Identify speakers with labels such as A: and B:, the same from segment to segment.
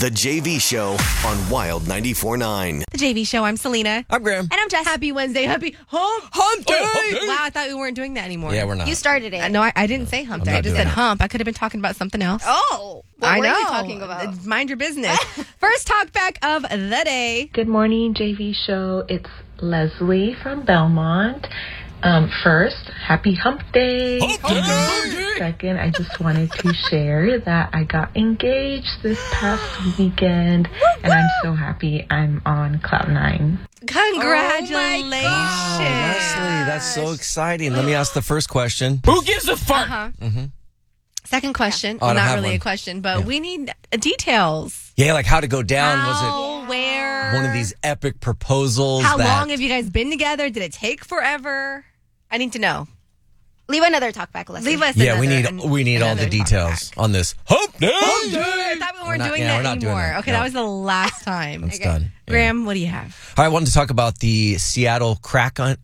A: The JV Show on Wild 94.9.
B: The JV Show. I'm Selena.
C: I'm Graham.
D: And I'm Jess.
B: Happy Wednesday. Happy hump day. Wow, I thought we weren't doing that anymore.
C: Yeah, we're not.
D: You started it.
B: No, I didn't say hump day. I just said hump. I could have been talking about something else.
D: Oh, what
B: I
D: were
B: know.
D: you talking about?
B: Mind your business. First talk back of the day.
E: Good morning, JV Show. It's Leslie from Belmont. First, happy hump day. Second, I just wanted to share that I got engaged this past weekend, and I'm so happy I'm on cloud nine.
B: Congratulations.
C: Leslie, that's so exciting. Let me ask the first question.
F: Who gives a fuck?
B: Second question.
C: Oh, I don't
B: Not
C: have
B: really
C: one.
B: a question, but we need details.
C: Yeah, like how to go down.
B: How, where?
C: Was it one of these epic proposals?
B: How
C: that...
B: long have you guys been together? Did it take forever? I need to know.
D: Leave another talk back, Leslie.
B: Leave us
C: Yeah,
B: another,
C: we need all the
B: another talk
C: details on this hump day.
B: I thought we weren't doing
C: we're
B: that
C: not doing
B: anymore.
C: that.
B: Okay,
C: No.
B: that was the last time.
C: It's done. Yeah.
B: Graham, what do you have?
C: All right, I wanted to talk about the Seattle Kraken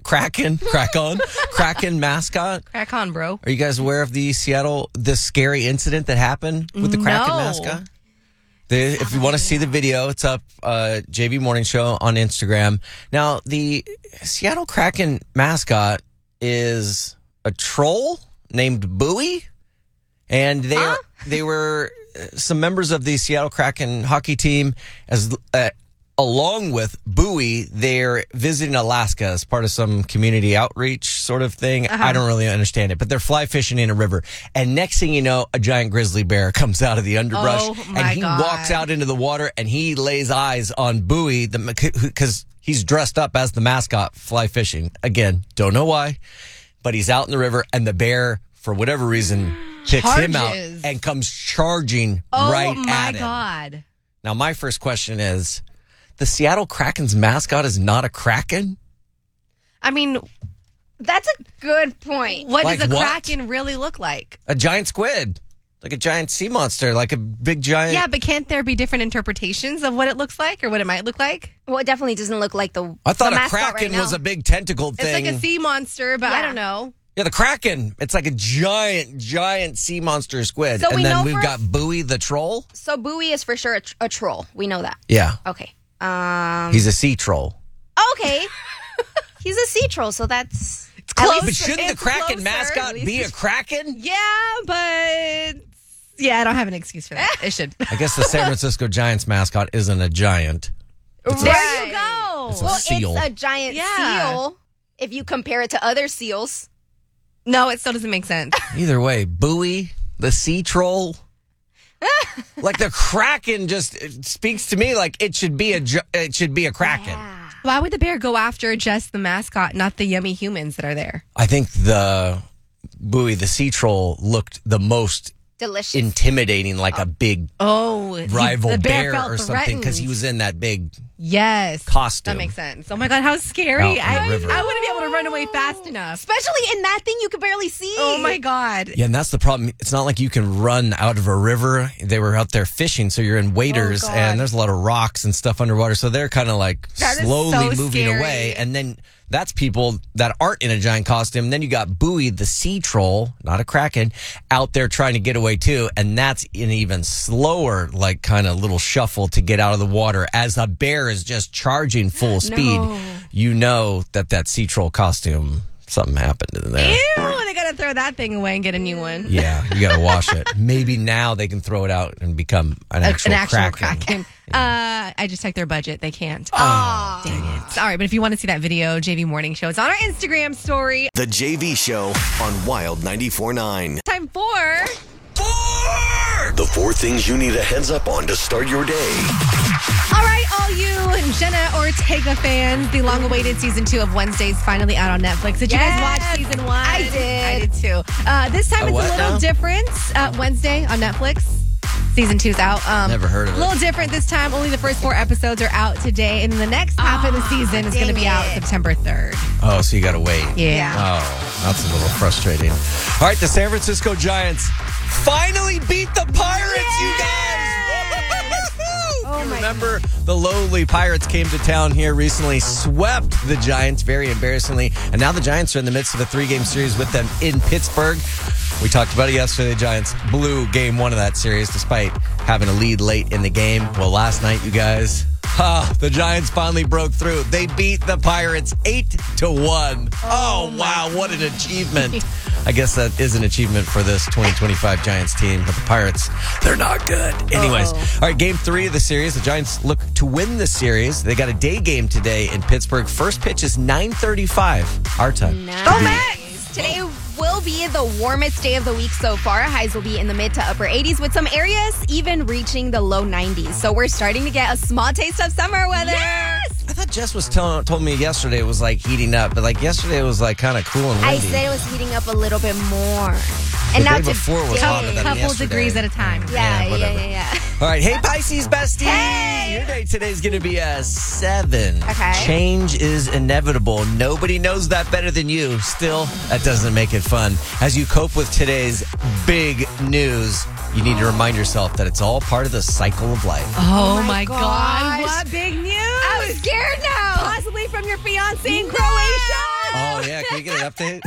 C: mascot.
B: Crack on, bro.
C: Are you guys aware of the scary incident that happened with the Kraken mascot? If you want to see the video, it's up, JV Morning Show on Instagram. Now, the Seattle Kraken mascot is a troll named Bowie, and they were some members of the Seattle Kraken hockey team along with Bowie. They're visiting Alaska as part of some community outreach sort of thing. I don't really understand it, but they're fly fishing in a river. And next thing you know, a giant grizzly bear comes out of the underbrush and he walks out into the water and he lays eyes on Bowie because he's dressed up as the mascot fly fishing. Again, don't know why, but he's out in the river and the bear, for whatever reason, picks him out and comes charging right at him.
B: Oh, my God.
C: Now, my first question is, the Seattle Kraken's mascot is not a kraken?
B: I mean,
D: That's a good point.
B: what
C: Like
B: does a
C: what?
B: kraken really look like?
C: A giant squid. Like a giant sea monster. Like a big giant...
B: Yeah, but can't there be different interpretations of what it looks like or what it might look like?
D: Well, it definitely doesn't look like the
C: I thought
D: the
C: a
D: mascot
C: kraken
D: right
C: was
D: now.
C: a big tentacled thing.
B: It's like a sea monster, but I
D: Yeah.
B: don't know.
C: Yeah, the kraken. It's like a giant sea monster squid.
D: So
C: and
D: we
C: then
D: know
C: we've
D: for-
C: got Bowie the troll.
D: So Bowie is for sure a troll. We know that.
C: Yeah.
D: Okay.
C: He's a sea troll.
D: Okay. He's a sea troll, so that's
B: close.
C: But shouldn't the
B: It's
C: kraken
B: closer,
C: mascot
B: at least.
C: be a kraken?
B: Yeah, but... Yeah, I don't have an excuse for that. It should.
C: I guess the San Francisco Giants mascot isn't a giant. It's
D: there you go.
C: It's a
D: Well,
C: seal.
D: it's a giant
B: Yeah.
D: seal if you compare it to other seals.
B: No, it still doesn't make sense.
C: Either way, Bowie, the sea troll. Like the kraken just it speaks to me like it should be a kraken.
B: Why would the bear go after just the mascot, not the yummy humans that are there?
C: I think the Bowie, the sea troll, looked the most
D: Delicious.
C: intimidating, like a big
B: Oh,
C: rival
B: the
C: bear
B: felt
C: or something, because he
B: threatened.
C: was in that big
B: Yes.
C: costume.
B: That makes sense. Oh my God, how scary.
C: Out in the
B: I
C: river.
B: wouldn't be able to run away fast enough.
D: Especially in that thing you could barely see.
B: Oh my God.
C: Yeah, and that's the problem. It's not like you can run out of a river. They were out there fishing, so you're in waders,
B: Oh, God.
C: and there's a lot of rocks and stuff underwater. So they're kind of like
B: That is
C: slowly
B: so
C: moving
B: scary.
C: away. And then that's people that aren't in a giant costume. Then you got Bowie, the sea troll, not a kraken, out there trying to get away too. And that's an even slower, like kind of little shuffle to get out of the water as a bear is just charging full speed. You know that sea troll costume, something happened in there.
B: Ew, they got to throw that thing away and get a new one.
C: Yeah, you got to wash it. Maybe now they can throw it out and become an actual kraken.
B: I just checked their budget. They can't. Oh, dang it. All right, but if you want to see that video, JV Morning Show, it's on our Instagram story.
A: The JV Show on Wild 94.9.
B: Time for...
A: The 4 things you need a heads up on to start your day.
B: All right, all you Jenna Ortega fans, the long-awaited season 2 of Wednesday's finally out on Netflix. Did you guys watch season 1?
D: I did.
B: I did too. This time it's a
C: what
B: little
C: now?
B: different. Wednesday on Netflix. Season 2's out.
C: Never heard of it.
B: A little different this time. Only the first 4 episodes are out today. And the next half of the season is going to be out September 3rd.
C: Oh, so you got to wait.
B: Yeah.
C: Oh, that's a little frustrating. All right, the San Francisco Giants finally beat the Pirates, you guys!
D: Oh my
C: Remember, the lowly Pirates came to town here recently, swept the Giants very embarrassingly, and now the Giants are in the midst of a 3-game series with them in Pittsburgh. We talked about it yesterday. The Giants blew game 1 of that series despite having a lead late in the game. Well, last night, you guys, the Giants finally broke through. They beat the Pirates 8-1. Oh, wow. What an achievement. I guess that is an achievement for this 2025 Giants team. But the Pirates, they're not good. Anyways, all right, game 3 of the series. The Giants look to win the series. They got a day game today in Pittsburgh. First pitch is 9:35 our time.
D: Nice. Today will be the warmest day of the week so far. Highs will be in the mid to upper 80s with some areas even reaching the low 90s. So we're starting to get a small taste of summer weather. Yes!
C: I thought Jess was told me yesterday it was like heating up, but like yesterday it was like kind of cool and windy.
D: I said it was heating up a little bit more.
C: And now before was hotter than
B: couple
C: yesterday.
B: degrees at a time.
D: Yeah.
C: All right, hey Pisces bestie.
D: Hey!
C: Your day today's going to be a 7.
D: Okay.
C: Change is inevitable. Nobody knows that better than you. Still, that doesn't make it fun. As you cope with today's big news, you need to remind yourself that it's all part of the cycle of life.
B: Oh my God.
D: gosh.
B: What big news.
D: I'm scared now.
B: Possibly from your fiance in Croatia.
C: Oh yeah, can we get an update?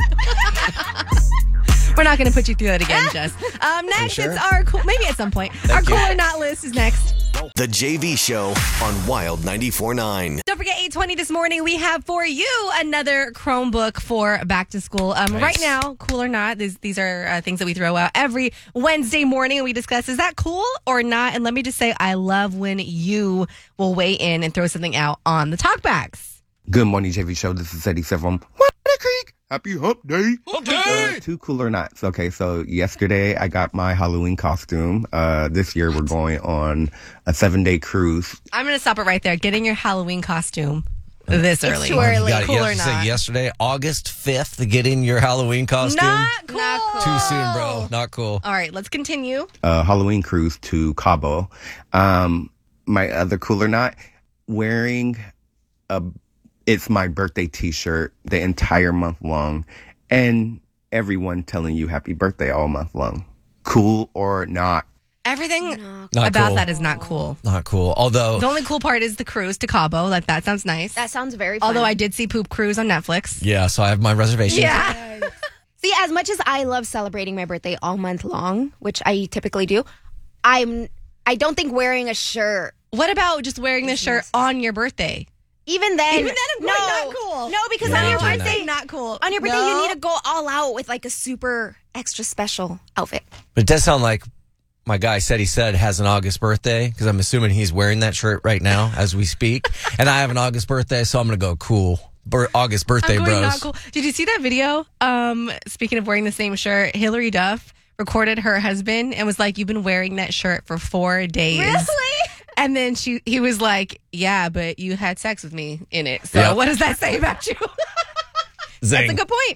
B: We're not going to put you through that again, Jess. Next,
C: sure?
B: it's our cool. Maybe at some point.
C: Thank
B: our
C: you.
B: cool or not list is next.
A: The JV Show on Wild 94.9.
B: Don't forget, 8:20 this morning, we have for you another Chromebook for back to school. Right now, cool or not, these are things that we throw out every Wednesday morning, and we discuss, is that cool or not? And let me just say, I love when you will weigh in and throw something out on the talkbacks.
F: Good morning, JV Show. This is Eddie from Water Creek. Happy Hump Day. Hump Day. 2 cool or nots. Okay, so yesterday I got my Halloween costume. This year we're going on a 7-day cruise.
B: I'm going to stop it right there. Getting your Halloween costume this early.
D: too early.
C: You got it.
B: Cool
C: You
B: or
C: have to say
B: not?
C: yesterday, August 5th, to get in your Halloween costume.
B: Not cool.
D: Not cool.
C: Too soon, bro. Not cool.
B: All right, let's continue.
F: Halloween cruise to Cabo. My other cool or not, wearing it's my birthday t-shirt the entire month long, and everyone telling you happy birthday all month long. Cool or not?
B: Everything
C: Not
B: about
C: cool.
B: that is not cool.
C: Not cool. Although,
B: The only cool part is the cruise to Cabo. That sounds nice.
D: That sounds very fun.
B: Although I did see Poop Cruise on Netflix.
C: yeah, so I have my reservation.
B: Yeah.
D: See, as much as I love celebrating my birthday all month long, which I typically do, I don't think wearing a shirt,
B: What about just wearing this shirt on your birthday?
D: even then,
B: I'm
D: no,
B: going, not cool.
D: No, because
C: Yeah,
D: on your
C: not
D: birthday,
B: Not cool.
D: on your birthday,
B: No.
D: you need to go all out with like a super extra special outfit.
C: But it does sound like my guy said has an August birthday, because I'm assuming he's wearing that shirt right now as we speak. And I have an August birthday, so I'm going to go cool. August birthday,
B: I'm going
C: bros.
B: not cool. Did you see that video? Speaking of wearing the same shirt, Hillary Duff recorded her husband and was like, "You've been wearing that shirt for 4 days."
D: Really?
B: And then he was like, "Yeah, but you had sex with me in it. So
C: Yep.
B: what does that say about you?"
C: Zing.
B: That's a good point.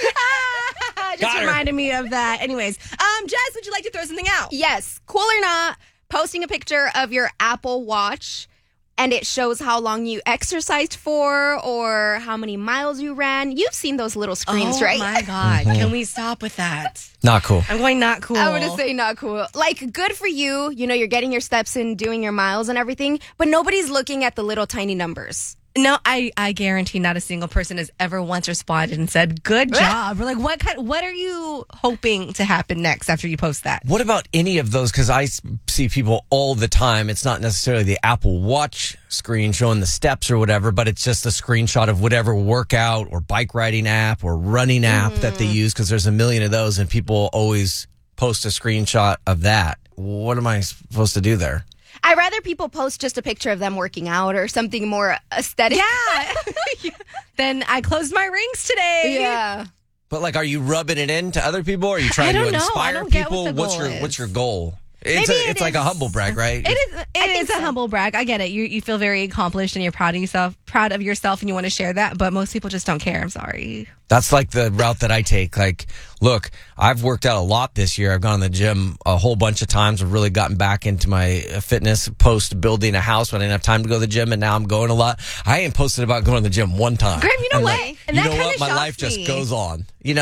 B: Just
C: Got her.
B: reminded me of that. Anyways, Jess, would you like to throw something out?
D: Yes, cool or not, posting a picture of your Apple Watch and it shows how long you exercised for or how many miles you ran. You've seen those little screens, right?
B: Oh my God. Can we stop with that?
C: Not cool.
B: I'm going not cool.
D: I would say not cool. Like, good for you. You know, you're getting your steps in, doing your miles and everything, but nobody's looking at the little tiny numbers.
B: No, I guarantee not a single person has ever once responded and said, "Good job." Or like, what are you hoping to happen next after you post that?
C: What about any of those? Because I see people all the time. It's not necessarily the Apple Watch screen showing the steps or whatever, but it's just a screenshot of whatever workout or bike riding app or running app that they use, because there's a million of those and people always post a screenshot of that. What am I supposed to do there?
D: I'd rather people post just a picture of them working out or something more aesthetic.
B: Yeah. Then I closed my rings today.
D: Yeah.
C: But like, are you rubbing it in to other people? Or are you trying
B: don't
C: to
B: know. I
C: inspire
B: don't get
C: people?
B: what the goal
C: What's your
B: is.
C: goal?
D: Maybe
C: It's like a humble brag, right?
B: It is a humble brag. I get it. You feel very accomplished and you're proud of yourself and you want to share that, but most people just don't care. I'm sorry.
C: That's like the route that I take. Like, look, I've worked out a lot this year. I've gone to the gym a whole bunch of times. I've really gotten back into my fitness post building a house when I didn't have time to go to the gym, and now I'm going a lot. I ain't posted about going to the gym one time.
B: Graham, you know
C: I'm
B: what?
C: like,
B: And
C: you
B: that
C: know
B: kinda
C: what? My
B: shocks
C: life just
B: me.
C: goes on, you know?
B: I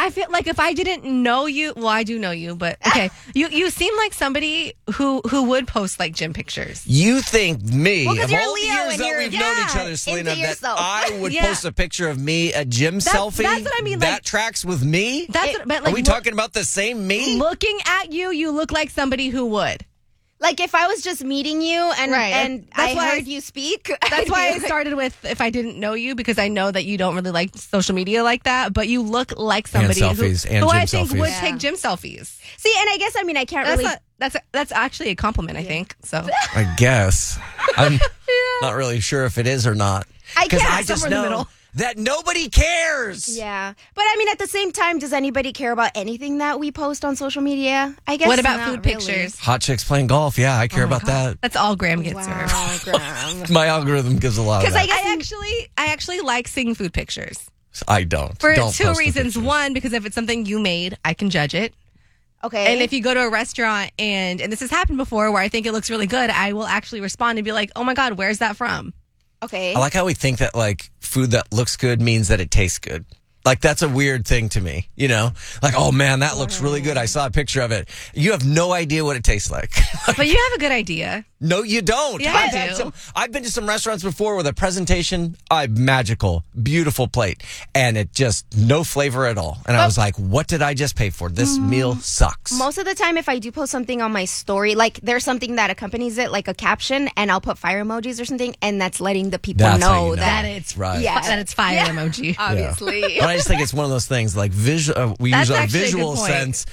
B: I feel like if I didn't know you, well, I do know you, but okay, you seem like somebody who would post like gym pictures.
C: You think me,
D: Well, 'cause
C: of
D: you're
C: all the
D: Leo
C: years
D: and
C: that
D: you're-
C: we've known each other, Selena,
D: into
C: that
D: yourself.
C: I would
B: Yeah.
C: post a picture of me, a gym selfie?
B: That's what I mean,
C: That
B: like-
C: tracks with me?
B: But
C: Are
B: like,
C: we talking about the same me?
B: looking at you, you look like somebody who would.
D: Like if I was just meeting you and
B: Right.
D: and
B: That's
D: I
B: why
D: heard you speak.
B: That's why I started with if I didn't know you, because I know that you don't really like social media like that, but you look like somebody
C: selfies,
B: who,
C: and
B: who
C: gym
B: I think
C: selfies.
B: would
D: Yeah.
B: take gym selfies.
D: See, and I guess I can't
B: That's
D: really.
B: that's actually a compliment, I think. So
C: I guess. I'm not really sure if it is or not.
D: I
C: Because
D: guess,
C: I just
B: somewhere in the
C: know
B: middle.
C: that nobody cares.
D: Yeah, but at the same time, does anybody care about anything that we post on social media? I guess.
B: what about
D: not
B: food
D: really.
B: pictures?
C: Hot chicks playing golf. Yeah, I care
B: Oh my
C: about
B: God.
C: that.
B: That's all Graham gets served.
D: Wow, Graham.
C: My algorithm gives a lot of
D: Because
C: that.
B: I actually like seeing food pictures
C: I don't.
B: for
C: Don't
B: two
C: post the
B: reasons.
C: pictures.
B: One, because if it's something you made, I can judge it.
D: Okay.
B: And if you go to a restaurant and this has happened before where I think it looks really good, I will actually respond and be like, "Oh my God, where's that from?"
D: okay.
C: I like how we think that like food that looks good means that it tastes good. Like that's a weird thing to me, you know? Like, oh man, that looks really good. I saw a picture of it. You have no idea what it tastes like.
B: But you have a good idea.
C: No, you don't.
B: Yeah, I
C: had
B: do.
C: I've been to some restaurants before with a presentation, magical, beautiful plate, and it just no flavor at all. And I was like, what did I just pay for? This meal sucks.
D: Most of the time, if I do post something on my story, like there's something that accompanies it, like a caption, and I'll put fire emojis or something, and that's letting the people
C: That's how
D: know,
C: you know.
D: that
B: That it's
C: Right.
D: Yeah.
B: that it's fire emoji.
D: obviously.
C: But I just think it's one of those things like visual. We
B: That's
C: use our
B: actually a good
C: visual
B: point.
C: sense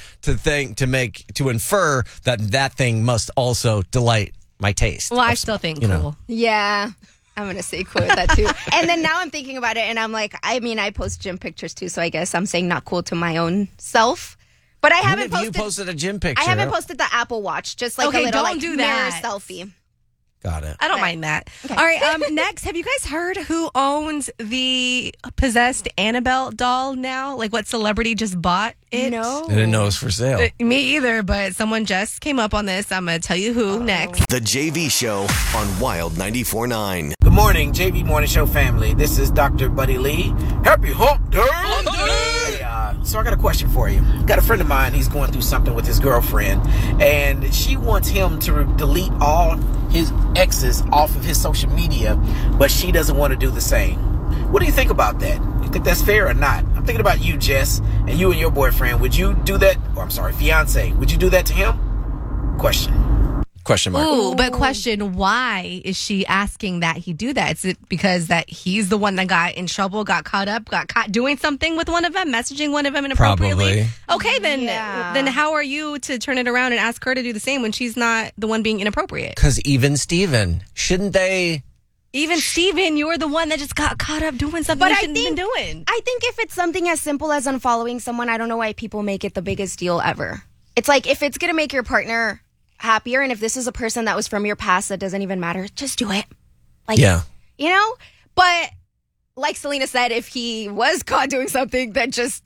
C: to infer that thing must also delight my taste.
B: Well, I still think
C: you know.
B: cool.
D: Yeah. I'm going to say cool with that too. And then now I'm thinking about it and I'm like, I post gym pictures too. So I guess I'm saying not cool to my own self. But I
C: When
D: haven't
C: have you
D: posted.
C: posted a gym picture?
D: I haven't posted the Apple Watch. Just like
B: Okay,
D: a little
B: don't
D: like
B: do
D: mirror
B: that.
D: selfie.
C: Got it.
B: I don't mind that. All right. Next, have you guys heard who owns the possessed Annabelle doll now? Like, what celebrity just bought it?
D: No.
C: I didn't know it was for sale.
B: Me either, but someone just came up on this. I'm going to tell you who next.
A: The JV Show on Wild 94.9.
G: Good morning, JV Morning Show family. This is Dr. Buddy Lee. Happy Hump Day! Hey, so I got a question for you. Got a friend of mine, he's going through something with his girlfriend, and she wants him to delete all his exes off of his social media, but she doesn't want to do the same. What do you think about that? You think that's fair or not? I'm thinking about you, Jess, and you and your boyfriend. Would you do that? Or I'm sorry, fiance. Would you do that to him?
C: Question mark.
B: Ooh, but question, why is she asking that he do that? Is it because that he's the one that got in trouble, got caught up, got caught doing something with one of them, messaging one of them inappropriately?
C: Probably.
B: Okay, then
D: Yeah.
B: then how are you to turn it around and ask her to do the same when she's not the one being inappropriate?
C: Because even Steven, shouldn't they?
B: Even Steven, you're the one that just got caught up doing something
D: But
B: you
D: I
B: shouldn't have
D: think-
B: been doing.
D: I think if it's something as simple as unfollowing someone, I don't know why people make it the biggest deal ever. It's like if it's going to make your partner happier and if this is a person that was from your past that doesn't even matter, just do it. Like,
C: Yeah.
D: you know? But like Selena said, if he was caught doing something that just,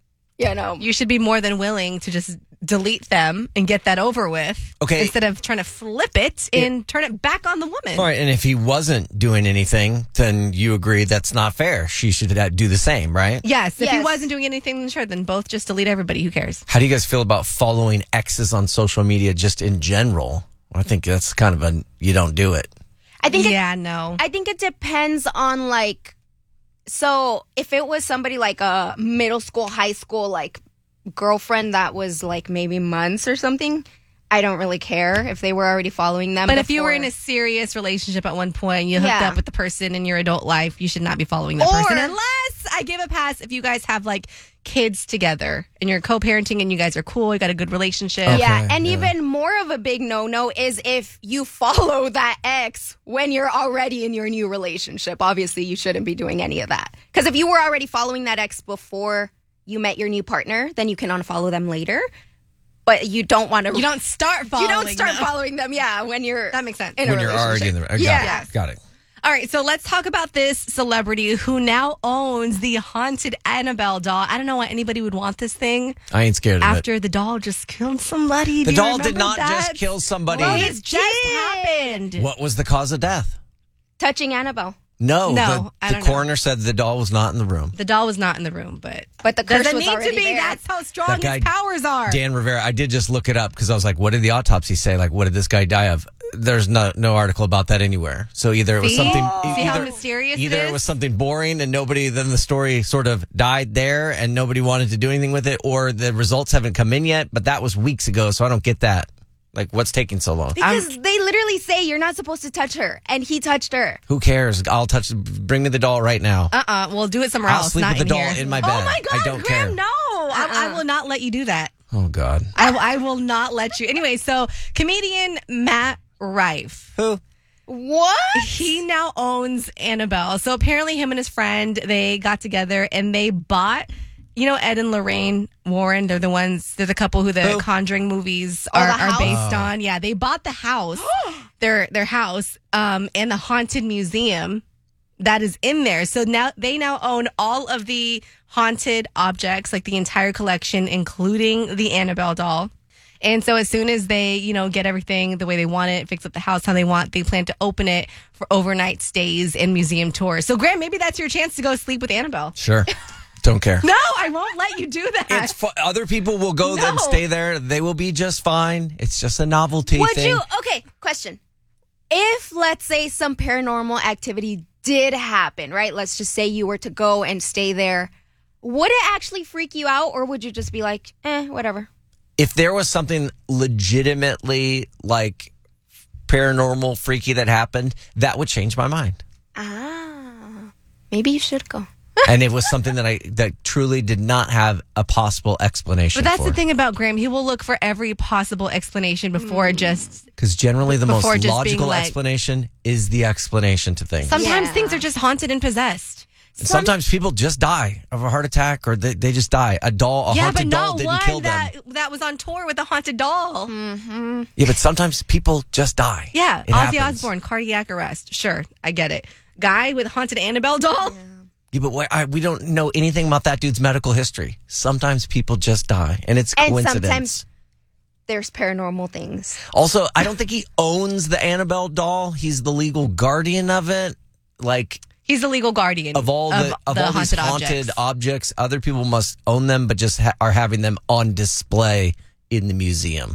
B: You should be more than willing to just delete them and get that over with.
C: Okay.
B: Instead of trying to flip it and turn it back on the woman.
C: All right, and if he wasn't doing anything, then you agree that's not fair. She should do the same, right?
B: Yes, if he
D: Yes.
B: wasn't doing anything, then sure, then both just delete everybody. Who cares?
C: How do you guys feel about following exes on social media just in general? I think that's kind of you don't do it.
D: I think
B: no.
D: I think it depends on like, so if it was somebody like a middle school, high school, like girlfriend that was like maybe months or something, I don't really care if they were already following them.
B: But if you were
D: before.
B: in a serious relationship at one point, you hooked
D: Yeah.
B: up with the person in your adult life, you should not be following that
D: Or-
B: person unless I give a pass if you guys have like kids together and you're co-parenting and you guys are cool, you got a good relationship.
C: Okay,
D: yeah, and
C: yeah.
D: even more of a big no-no is if you follow that ex when you're already in your new relationship. Obviously, you shouldn't be doing any of that. Because if you were already following that ex before you met your new partner, then you can unfollow them later. But you don't want to.
B: You don't start following
D: You don't start
B: them.
D: following them. Yeah, when you're
B: That makes sense.
D: in a
C: When you're already in the
D: relationship.
C: got it.
B: All right, so let's talk about this celebrity who now owns the haunted Annabelle doll. I don't know why anybody would want this thing
C: I ain't scared of it.
B: after the doll just killed somebody.
C: The
B: Do you
C: doll did
B: remember
C: not
B: that?
C: just kill somebody.
B: Well,
D: It
B: it just happened.
C: What was the cause of death?
D: Touching Annabelle.
C: No,
B: I
C: the
B: don't know.
C: coroner said the doll was not in the room.
B: The doll was not in the room, but
D: the curse
B: doesn't
D: was
B: need to
D: already
B: be.
D: there.
B: That's how strong
C: That guy,
B: his powers are.
C: Dan Rivera, I did just look it up because I was like, what did the autopsy say? Like, what did this guy die of? There's no article about that anywhere. So either it was something.
B: See how mysterious it
C: Either
B: is?
C: it was something boring and then the story sort of died there and nobody wanted to do anything with it, or the results haven't come in yet, but that was weeks ago, so I don't get that. Like, what's taking so long?
D: Because they literally say you're not supposed to touch her, and he touched her.
C: Who cares? Bring me the doll right now.
B: We'll do it somewhere
C: I'll
B: else.
C: sleep
B: not
C: with the
B: in
C: doll
B: here.
C: in my bed.
B: Oh my God,
C: I don't
B: Graham,
C: care.
B: no. I will not let you do that.
C: Oh, God.
B: I will not let you. Anyway, so comedian Matt Rife.
C: Who?
D: What?
B: He now owns Annabelle. So apparently him and his friend, they got together and they bought, Ed and Lorraine Warren. They're the couple who the Conjuring movies are based on. Yeah, they bought the house, their house, and the haunted museum that is in there. So now they own all of the haunted objects, like the entire collection, including the Annabelle doll. And so as soon as they, get everything the way they want it, fix up the house how they want, they plan to open it for overnight stays and museum tours. So, Graham, maybe that's your chance to go sleep with Annabelle.
C: Sure. Don't care.
B: No, I won't let you do that.
C: It's other people will go and stay there. They will be just fine. It's just a novelty thing.
D: Okay, question. If, let's say, some paranormal activity did happen, right? Let's just say you were to go and stay there. Would it actually freak you out, or would you just be like, whatever?
C: If there was something legitimately like paranormal, freaky that happened, that would change my mind.
D: Maybe you should go.
C: And it was something that truly did not have a possible explanation.
B: But that's
C: for.
B: the thing about Graham. He will look for every possible explanation before just.
C: Because generally the most
B: just
C: logical
B: being
C: explanation is the explanation to things.
B: Sometimes things are just haunted and possessed.
C: And sometimes people just die of a heart attack, or they just die. A haunted doll didn't kill them.
B: That was on tour with a haunted doll.
D: Mm-hmm.
C: Yeah, but sometimes people just die.
B: Yeah,
C: It
B: Ozzy
C: happens.
B: Osbourne, cardiac arrest. Sure, I get it. Guy with haunted Annabelle doll.
C: Yeah, but we don't know anything about that dude's medical history. Sometimes people just die, and it's coincidence.
D: And sometimes there's paranormal things.
C: Also, I don't think he owns the Annabelle doll. He's the legal guardian of it. Like,
B: he's the legal guardian
C: of all these haunted objects. Other people must own them, but just are having them on display in the museum.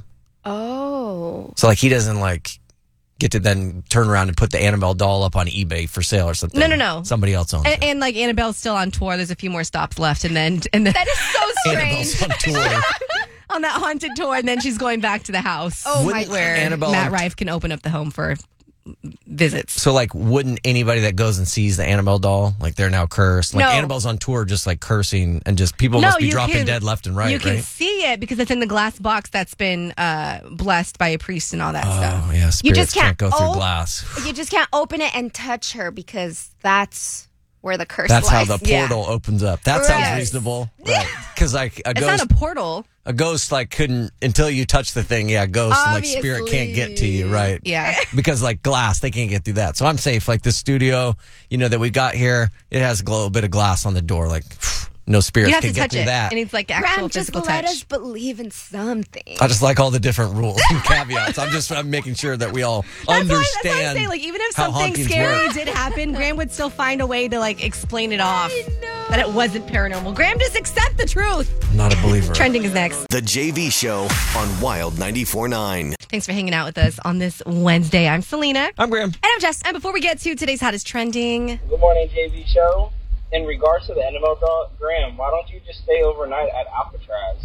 D: Oh,
C: so like he doesn't get to then turn around and put the Annabelle doll up on eBay for sale or something.
B: No.
C: Somebody else owns it.
B: And like Annabelle's still on tour. There's a few more stops left, and then
D: that is so strange.
C: Annabelle's on tour.
B: On that haunted tour, and then she's going back to the house.
C: Where Annabelle
B: Matt Rife can open up the home for visits.
C: So, wouldn't anybody that goes and sees the Annabelle doll, they're now cursed?
B: No.
C: Annabelle's on tour just, cursing, and just people must be dropping dead left and right,
B: You can see it because it's in the glass box that's been blessed by a priest and all that stuff.
C: Oh, yeah, spirits
D: You just can't
C: go through glass.
D: You just can't open it and touch her because that's where the curse
C: That's
D: lies.
C: how the portal opens up. That sounds
B: Yes.
C: reasonable. Right. Because, a
B: It's
C: ghost...
B: not a portal.
C: A ghost couldn't until you touch the thing. Yeah, ghost and spirit can't get to you, right?
B: Yeah,
C: because glass, they can't get through that. So I'm safe. The studio, that we got here, it has a little bit of glass on the door. No spirits
B: you have
C: can
B: to
C: get
B: touch
C: through
B: it,
C: that.
B: and it's actual
D: Graham,
B: physical
D: just let
B: touch.
D: us believe in something.
C: I just like all the different rules and caveats. I'm making sure that we all understand.
B: That's why I'm saying, even if
C: how
B: something
C: hauntings
B: scary
C: work.
B: did happen, Graham would still find a way to explain it off that it wasn't paranormal. Graham, just accept the truth.
C: I'm not a believer.
B: Trending is next.
A: The JV Show on Wild 94.9.
B: Thanks for hanging out with us on this Wednesday. I'm Selena.
C: I'm Graham.
B: And I'm Jess. And before we get to today's hottest trending,
H: Good morning, JV Show. In regards to the Annabelle doll, Graham, why don't you just stay overnight at Alcatraz?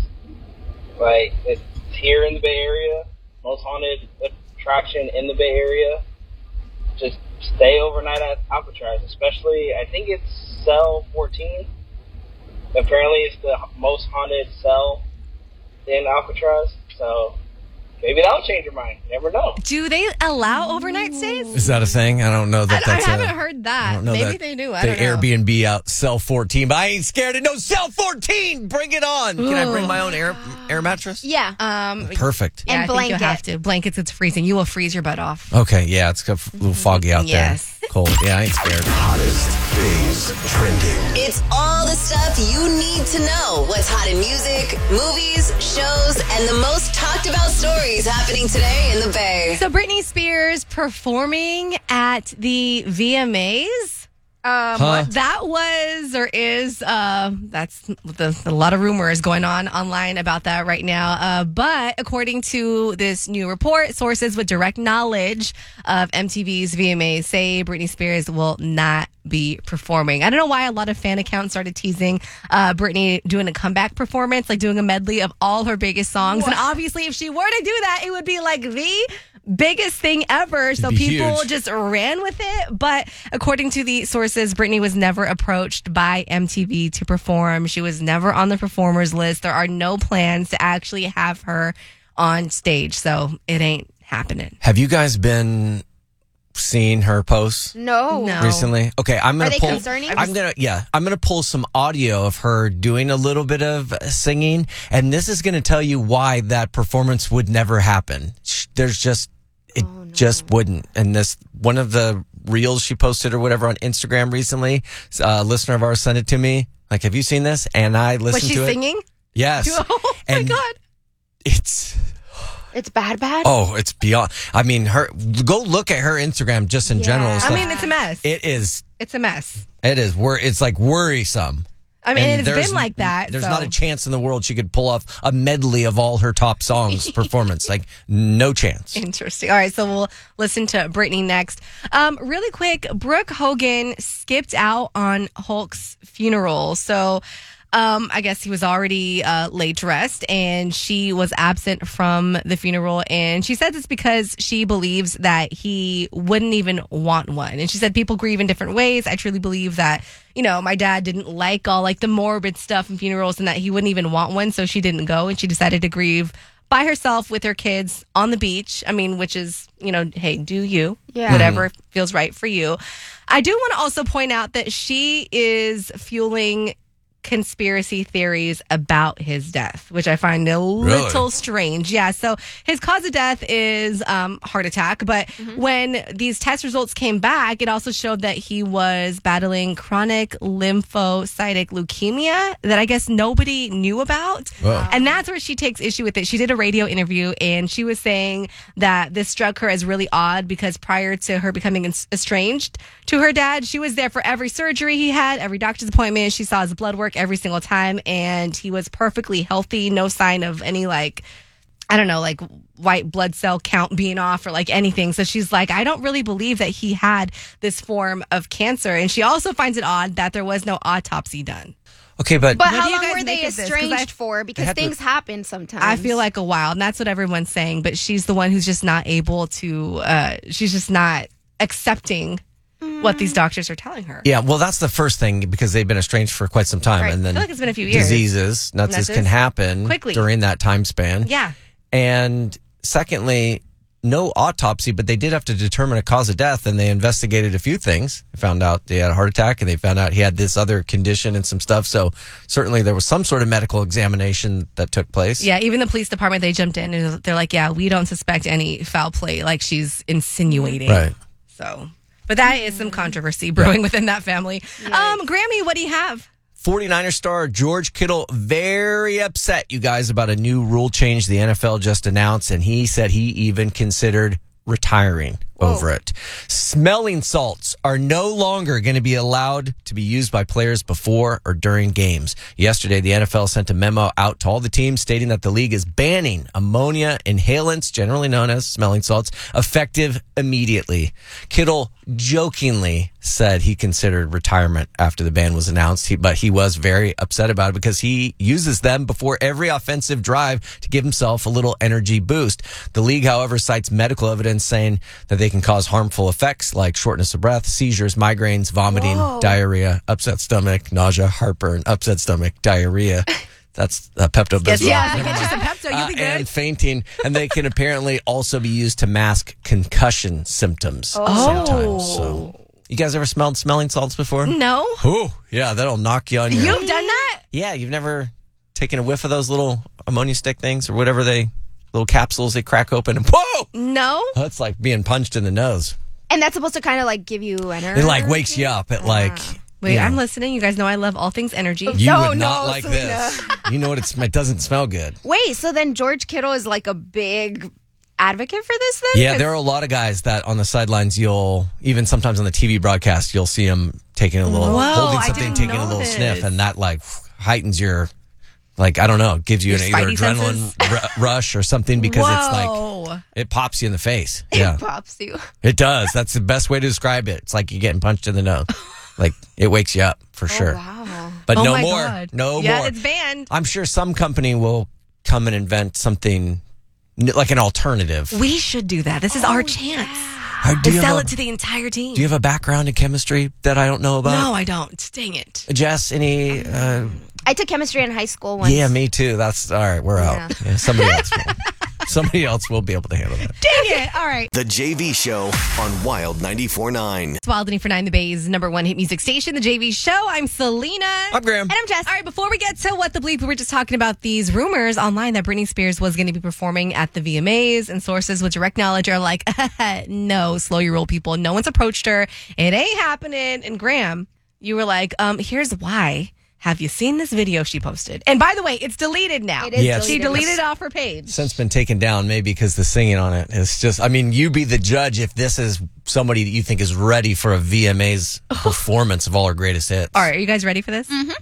H: It's here in the Bay Area, most haunted attraction in the Bay Area. Just stay overnight at Alcatraz, especially, I think it's cell 14. Apparently it's the most haunted cell in Alcatraz, so maybe that'll change your mind. You never know.
B: do they allow overnight stays?
C: Is that a thing? I don't know that
B: I
C: that's
B: haven't heard that.
C: I don't know
B: Maybe
C: that
B: they do. I
C: the
B: don't know.
C: Airbnb out cell 14, but I ain't scared of no cell 14. Bring it on. Can I bring my own air mattress?
D: Yeah.
C: Perfect.
B: Yeah,
D: And
B: I think
D: blanket.
B: you have to. Blankets, it's freezing. You will freeze your butt off.
C: Okay, yeah, it's a little foggy out
B: Yes.
C: there. Cold. Yeah, I ain't scared.
A: Hottest things trending.
I: It's all the stuff you need to know. What's hot in music, movies, shows, and the most talked about stories happening today in the Bay.
B: So Britney Spears performing at the VMAs. That was or is that's a lot of rumors going on online about that right now. But according to this new report, sources with direct knowledge of MTV's VMAs say Britney Spears will not be performing. I don't know why a lot of fan accounts started teasing Britney doing a comeback performance, like doing a medley of all her biggest songs. And obviously, if she were to do that, it would be like the biggest thing ever. So people just ran with it. But according to the sources, Britney was never approached by MTV to perform. She was never on the performers list. There are no plans to actually have her on stage. So it ain't happening.
C: Have you guys been seeing her posts?
D: No.
C: Recently? Okay, I'm gonna pull.
D: Concerning?
C: I'm gonna pull some audio of her doing a little bit of singing, and this is gonna tell you why that performance would never happen. Just wouldn't. And this one of the reels she posted or whatever on Instagram recently, a listener of ours sent it to me. Like, have you seen this? And I listened to it.
B: Was she singing?
C: Yes.
B: Oh my God.
C: It's
D: bad.
C: Oh, it's beyond. I mean, go look at her Instagram just in general.
B: I mean, it's a mess.
C: It is.
B: It's a mess.
C: It is. It's like worrisome.
B: I mean,
C: And
B: it's been like that.
C: There's not a chance in the world she could pull off a medley of all her top songs performance. Like, no chance.
B: Interesting. All right, so we'll listen to Britney next. Really quick, Brooke Hogan skipped out on Hulk's funeral. So I guess he was already laid to rest, and she was absent from the funeral. And she says it's because she believes that he wouldn't even want one. And she said people grieve in different ways. I truly believe that, my dad didn't like all like the morbid stuff in funerals and that he wouldn't even want one. So she didn't go, and she decided to grieve by herself with her kids on the beach. I mean, which is, hey, do you, whatever feels right for you. I do want to also point out that she is fueling conspiracy theories about his death, which I find a little strange. Yeah, so his cause of death is heart attack, but when these test results came back, it also showed that he was battling chronic lymphocytic leukemia that I guess nobody knew about. Wow. And that's where she takes issue with it. She did a radio interview and she was saying that this struck her as really odd because prior to her becoming estranged to her dad, she was there for every surgery he had, every doctor's appointment. She saw his blood work every single time, and he was perfectly healthy, no sign of any white blood cell count being off or like anything. So she's like, I don't really believe that he had this form of cancer. And she also finds it odd that there was no autopsy done.
C: Okay, but
D: how long were they estranged for? Because things happen sometimes.
B: I feel like a while, and that's what everyone's saying. But she's the one who's just not able to. She's just not accepting what these doctors are telling her.
C: Yeah, well, that's the first thing because they've been estranged for quite some time.
B: Right.
C: And then
B: I feel like it's been a few years.
C: Diseases, nuts can happen
B: quickly
C: during that time span.
B: Yeah.
C: And secondly, no autopsy, but they did have to determine a cause of death, and they investigated a few things. They found out he had a heart attack, and they found out he had this other condition and some stuff. So certainly there was some sort of medical examination that took place.
B: Yeah, even the police department, they jumped in, and they're like, yeah, we don't suspect any foul play, like she's insinuating.
C: Right.
B: So, but that is some controversy brewing within that family. Grammy, what do you have?
C: 49er star George Kittle very upset, you guys, about a new rule change the NFL just announced, and he said he even considered retiring over it. Smelling salts are no longer going to be allowed to be used by players before or during games. Yesterday, the NFL sent a memo out to all the teams stating that the league is banning ammonia inhalants, generally known as smelling salts, effective immediately. Kittle jokingly said he considered retirement after the ban was announced, but he was very upset about it because he uses them before every offensive drive to give himself a little energy boost. The league, however, cites medical evidence saying that they can cause harmful effects like shortness of breath, seizures, migraines, vomiting, diarrhea, upset stomach, nausea, heartburn, upset stomach, diarrhea. That's Pepto-Bismol.
B: Yeah, get you some Pepto, you'll be good.
C: And fainting. And they can apparently also be used to mask concussion symptoms sometimes. So, you guys ever smelled smelling salts before?
B: No.
C: Oh, yeah, that'll knock you on your...
B: You've done that?
C: Yeah, you've never taken a whiff of those little ammonia stick things or whatever little capsules they crack open and whoa!
B: No.
C: That's like being punched in the nose.
D: And that's supposed to kind of like give you energy?
C: It like wakes you up at like...
B: Wait, I'm listening. You guys know I love all things energy.
C: You would not like this. You know what? It doesn't smell good.
D: Wait, so then George Kittle is like a big advocate for this then?
C: Yeah, there are a lot of guys that on the sidelines, you'll, even sometimes on the TV broadcast, you'll see them taking a little, holding something, taking a little sniff, and that like heightens your, like, I don't know, gives you an either adrenaline rush or something because it's like, it pops you in the face. Yeah.
D: It pops you.
C: It does. That's the best way to describe it. It's like you're getting punched in the nose. Like, it wakes you up for sure.
D: Wow.
C: But no
B: my
C: more.
B: God.
C: No more.
B: Yeah, it's banned.
C: I'm sure some company will come and invent something like an alternative.
B: We should do that. This is our chance.
C: Do
B: Sell it to the entire team.
C: Do you have a background in chemistry that I don't know about?
B: No, I don't. Dang it.
C: Jess, any?
D: I took chemistry in high school once.
C: Yeah, me too. That's all right. We're out. Yeah, somebody else will be able to handle that.
B: Dang it. All right.
A: The JV Show on Wild 94.9.
B: It's Wild 94.9, the Bay's #1 hit music station, The JV Show. I'm Selena.
C: I'm Graham.
D: And I'm Jess.
B: All right, before we get to What the Bleep, we were just talking about these rumors online that Britney Spears was going to be performing at the VMAs, and sources with direct knowledge are like, no, slow your roll, people. No one's approached her. It ain't happening. And Graham, you were like, here's why. Have you seen this video she posted? And by the way, it's deleted now.
D: It is
C: Yes.
B: She
D: deleted.
B: deleted it off her page.
C: Since been taken down, maybe because the singing on it is just, I mean, you be the judge if this is somebody that you think is ready for a VMA's performance of all her greatest hits.
B: All right, are you guys ready for this?
D: Mm-hmm.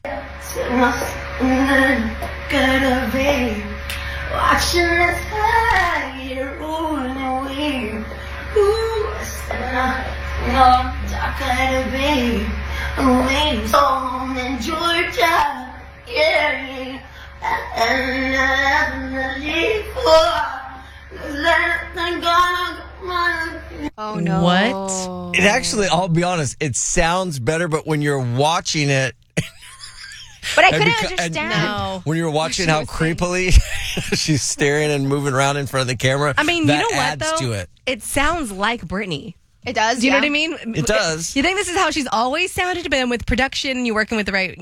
D: Oh no.
B: What?
C: It actually, I'll be honest, it sounds better, but when you're watching it,
D: But I
C: and
D: couldn't
C: beca- and
D: understand.
B: No.
C: when you're watching how creepily she's staring and moving around in front of the camera,
B: I mean,
C: that
B: you know what,
C: adds
B: though?
C: to it.
B: It sounds like Britney.
D: It does.
B: Do you know
D: yeah.
B: what I mean?
C: It does.
B: You think this is how she's always sounded? But with production, you're working with the right,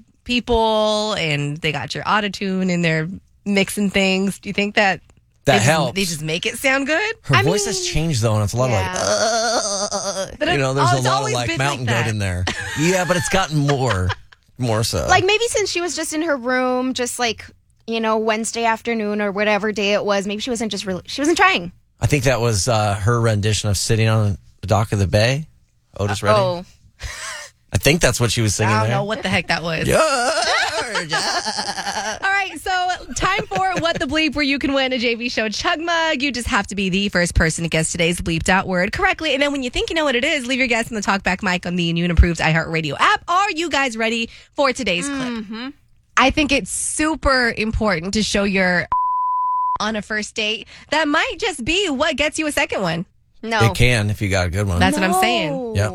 B: people, and they got your autotune and they're mixing things. Do you think that
C: That
B: they
C: helps.
B: They just make it sound good?
C: Her voice has changed though, and it's a lot
D: Yeah.
C: of like,
B: But
C: there's
B: it's
C: a lot of
B: always
C: like
B: been
C: mountain
B: like
C: goat
B: that.
C: in there. Yeah, but it's gotten more so.
D: Like maybe since she was just in her room, just like Wednesday afternoon or whatever day it was, maybe she wasn't she wasn't trying.
C: I think that was her rendition of "Sitting on the Dock of the Bay." Otis Redding.
D: Oh,
C: I think that's what she was singing
B: I don't
C: there.
B: know what the heck that was.
C: George.
B: All right, so time for What the Bleep, where you can win a JV Show Chug Mug. You just have to be the first person to guess today's bleeped out word correctly. And then when you think you know what it is, leave your guess in the talkback mic on the new and improved iHeartRadio app. Are you guys ready for today's clip? I think it's super important to show your on a first date. That might just be what gets you a second one.
D: no.
C: It can if you got a good one.
B: That's what I'm saying.
C: Yep.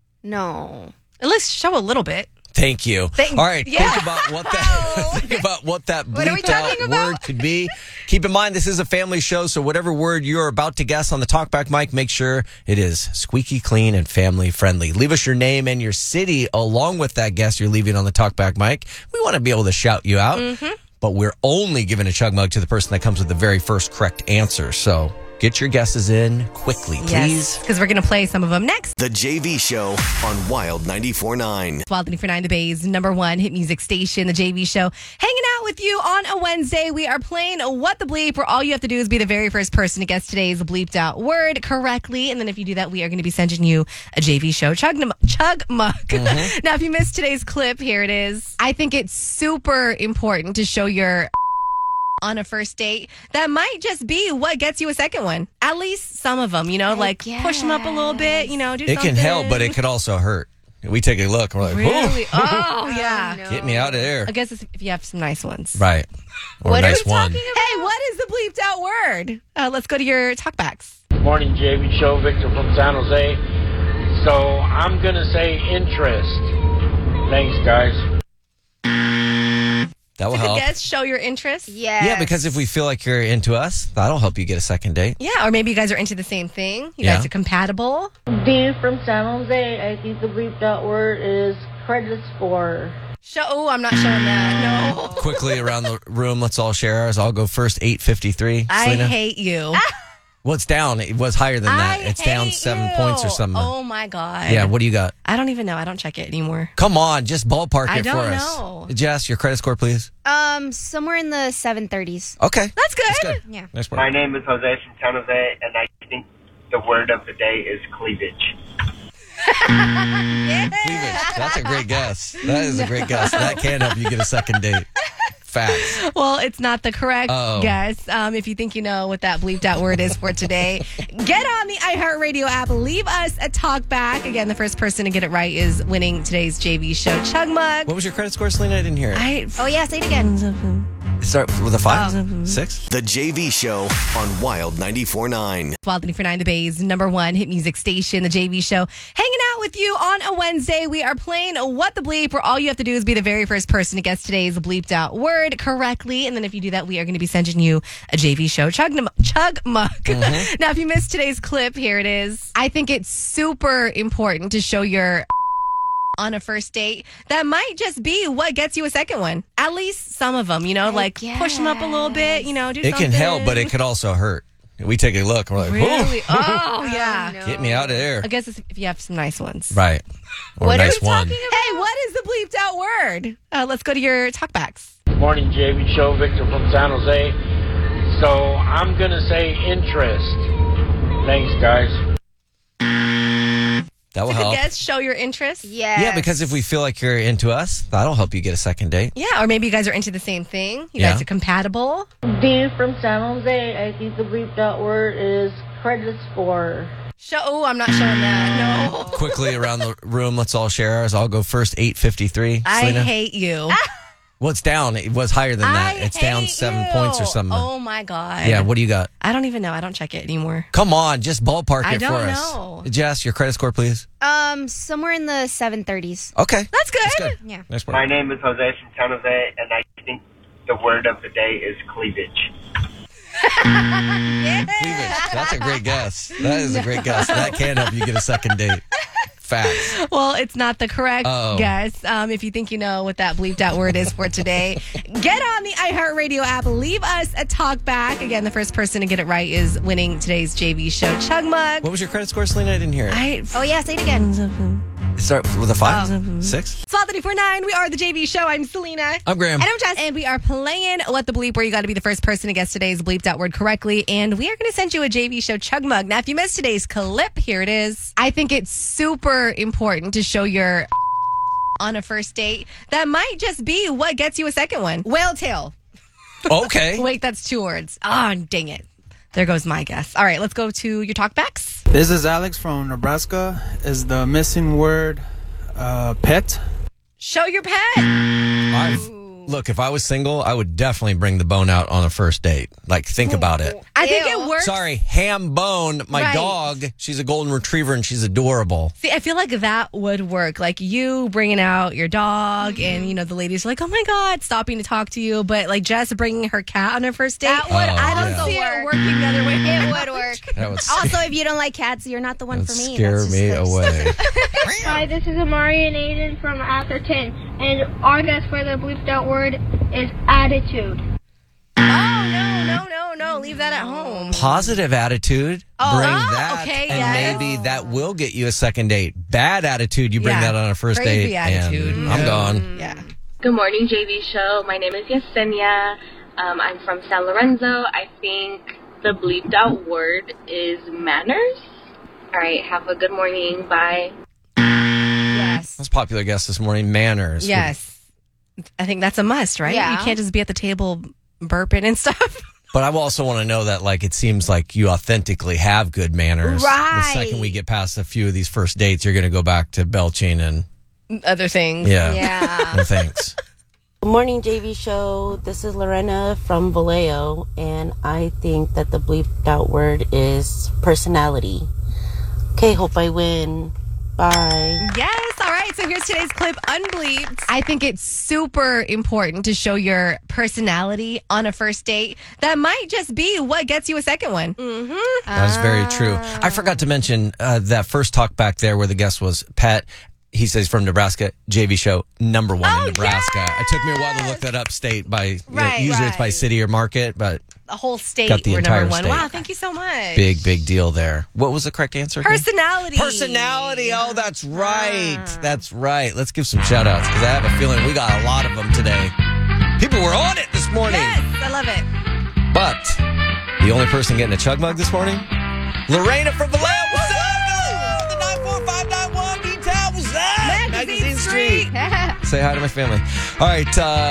D: No.
B: At least show a little bit.
C: Thank you.
B: Thank-
C: All right,
B: yeah.
C: think about what that think about what that
B: What are we
C: bleeped out
B: talking about?
C: word could be. Keep in mind this is a family show, so whatever word you're about to guess on the talkback mic, make sure it is squeaky clean and family friendly. Leave us your name and your city along with that guess you're leaving on the talkback mic. We want to be able to shout you out, but we're only giving a chug mug to the person that comes with the very first correct answer. So get your guesses in quickly, please.
B: Yes, because we're going to play some of them next.
A: The JV Show on Wild 94.9.
B: Wild 94.9, the Bay's #1 hit music station, The JV Show. Hanging out with you on a Wednesday. We are playing What the Bleep, where all you have to do is be the very first person to guess today's bleeped out word correctly. And then if you do that, we are going to be sending you a JV Show Chug Mug. Now, if you missed today's clip, here it is. I think it's super important to show your on a first date. That might just be what gets you a second one. At least some of them, like push them up a little bit, do something.
C: It can help, but it could also hurt. We take a look and we're like,
B: Really?
C: "Whoa,
B: Oh, yeah.
D: no.
C: get me out of there."
B: I guess if you have some nice ones.
C: Right. Or
D: What
C: a
D: are
C: nice
D: we
C: one.
D: talking about?
B: Hey, what is the bleeped out word? Let's go to your talkbacks.
J: Morning, JV Show. Victor from San Jose. So I'm going to say interest. Thanks, guys.
C: That will
B: Take a
C: help.
B: guess, show your interest.
D: Yes.
C: Yeah, because if we feel like you're into us, that'll help you get a second date.
B: Yeah, or maybe you guys are into the same thing. You
C: Yeah.
B: guys are compatible.
K: D from San Jose. I think the bleeped out word is credit score.
B: Oh, I'm not showing that. No.
C: Quickly around the room, let's all share ours. I'll go first. 8:53.
B: I
C: Selena?
B: hate you.
C: Well, it's down. It was higher than that. It's down 7 points or something.
B: Oh my God.
C: Yeah, what do you got?
B: I don't even know. I don't check it anymore.
C: Come on, just ballpark
B: I
C: it for
B: don't
C: us.
B: know.
C: Jess, your credit score, please.
D: Somewhere in the 730s.
C: Okay.
B: That's good.
C: That's good.
D: Yeah.
C: Nice work.
L: My name is Jose from San Jose, and I think the word of the day is cleavage.
C: Cleavage. That's a great guess. That is a great guess. That can help you get a second date. Facts.
B: Well, it's not the correct guess. If you think you know what that bleeped out word is for today, get on the iHeartRadio app. Leave us a talk back. Again, the first person to get it right is winning today's JV show Chug Mug.
C: What was your credit score, Selena? I didn't hear it.
D: Oh, yeah, say it again.
C: Start with a 5? 6?
A: The JV Show on Wild 94.9.
B: Wild 94.9, the Bay's #1 hit music station, the JV Show. Hanging out with you on a Wednesday. We are playing What the Bleep, where all you have to do is be the very first person to guess today's bleeped out word correctly. And then if you do that, we are going to be sending you a JV Show Chug Mug.
C: Mm-hmm.
B: Now, if you missed today's clip, here it is. I think it's super important to show your on a first date. That might just be what gets you a second one. At least some of them, like push them up a little bit, do something.
C: It can help, but it could also hurt. We take a look and we're like,
B: really?
C: "Whoa."
B: Oh, yeah.
D: No.
C: Get me out of there.
B: I guess if you have some nice ones.
C: Right. Or
D: What
C: a
D: are
C: nice
D: we
C: one.
D: talking about?
B: Hey, what is the bleeped out word? Let's go to your talkbacks.
J: Good morning, JV Show. Victor from San Jose. So I'm going to say interest. Thanks, guys.
C: That will
B: Good
C: help.
B: guess. Show your interest.
C: Yeah, because if we feel like you're into us, that'll help you get a second date.
B: Yeah, or maybe you guys are into the same thing. You
C: Yeah.
B: guys are compatible.
K: D from San Jose. I think the bleeped out word is credit score.
B: Oh, I'm not showing that. No.
C: Quickly around the room, let's all share ours. I'll go first, 853.
B: I
C: Selena?
B: hate you.
C: Well, it's down. It was higher than that. It's down
B: hate
C: 7
B: you.
C: points or something.
B: Oh, my God.
C: Yeah, what do you got?
B: I don't even know. I don't check it anymore.
C: Come on, just ballpark
B: I
C: it for
B: don't
C: us.
B: know.
C: Jess, your credit score, please.
D: Somewhere in the 730s.
C: Okay.
B: That's good.
C: That's good.
D: Yeah.
C: Nice work.
L: My name is Jose from San Jose, and I think the word of the day is cleavage.
C: Cleavage. That's a great guess. That is a great guess. That can help you get a second date. Facts.
B: Well, it's not the correct guess. If you think you know what that bleeped out word is for today, get on the iHeartRadio app. Leave us a talk back. Again, the first person to get it right is winning today's JV Show Chug Mug.
C: What was your credit score, Selena? I didn't hear it.
D: Oh, yeah, say it again.
C: Start with a 5? 6?
B: It's Wild 94.9. We are the JV Show. I'm Selena.
C: I'm Graham.
B: And I'm Jess. And we are playing What the Bleep, where you got to be the first person to guess today's bleeped out word correctly. And we are going to send you a JV Show Chug Mug. Now, if you missed today's clip, here it is. I think it's super important to show your on a first date. That might just be what gets you a second one. Whale tail.
C: Okay.
B: Wait, that's 2 words. Oh, dang it. There goes my guess. All right, let's go to your talkbacks.
M: This is Alex from Nebraska. Is the missing word pet?
B: Show your pet.
C: Look, if I was single, I would definitely bring the bone out on a first date. Like, think about it.
B: I think it works.
C: Sorry, Ham Bone, my
B: Right.
C: dog. She's a golden retriever and she's adorable.
B: See, I feel like that would work. Like you bringing out your dog, and the ladies are like, "Oh my God," stopping to talk to you. But like Jess bringing her cat on her first date,
D: That would
B: I don't
C: yeah.
B: see it working the other way.
D: It would work.
C: That would
D: Also, if you don't like cats, you're not the one for me.
C: scare
D: That's just
C: me
D: gross.
C: away.
N: Hi, this is Amari and Aiden from Atherton, and our guess for the bleeped out word is attitude.
B: No, leave that at home.
C: Positive attitude, bring that,
B: okay,
C: and
B: yes.
C: maybe that will get you a second date. Bad attitude, you bring
B: Yeah,
C: that on a first
B: crazy
C: date,
B: attitude.
C: and I'm gone.
B: Yeah.
O: Good morning, JV Show. My name is Yesenia. I'm from San Lorenzo. I think the bleeped out word is manners. All right, have a good morning. Bye.
B: Yes.
C: That's a popular guess this morning, manners.
B: Yes. I think that's a must, right?
D: Yeah.
B: You can't just be at the table burping and stuff.
C: But I also want to know that, like, it seems like you authentically have good manners.
B: Right.
C: The second we get past a few of these first dates, you're going to go back to belching and
B: Other things.
C: Yeah. No thanks.
P: Good morning, JV Show. This is Lorena from Vallejo, and I think that the bleeped out word is personality. Okay, hope I win. Bye.
B: Yes. All right. So here's today's clip, unbleeped. I think it's super important to show your personality on a first date. That might just be what gets you a second one.
C: That's very true. I forgot to mention that first talk back there where the guest was pet. He says from Nebraska. JV Show, number one in Nebraska. Yes! It took me a while to look that up state by, usually it's by city or market, but
B: the whole state
C: got the
B: were
C: entire
B: number one.
C: state.
B: Wow, thank you so much.
C: Big deal there. What was the correct answer again?
B: Personality.
C: Personality. Oh, that's right. That's right. Let's give some shout outs because I have a feeling we got a lot of them today. People were on it this morning.
B: Yes, I love it.
C: But the only person getting a chug mug this morning, Lorena from Vallejo. What's up? The 94591 D-Town. What's up? Magazine Street. Say hi to my family. All right.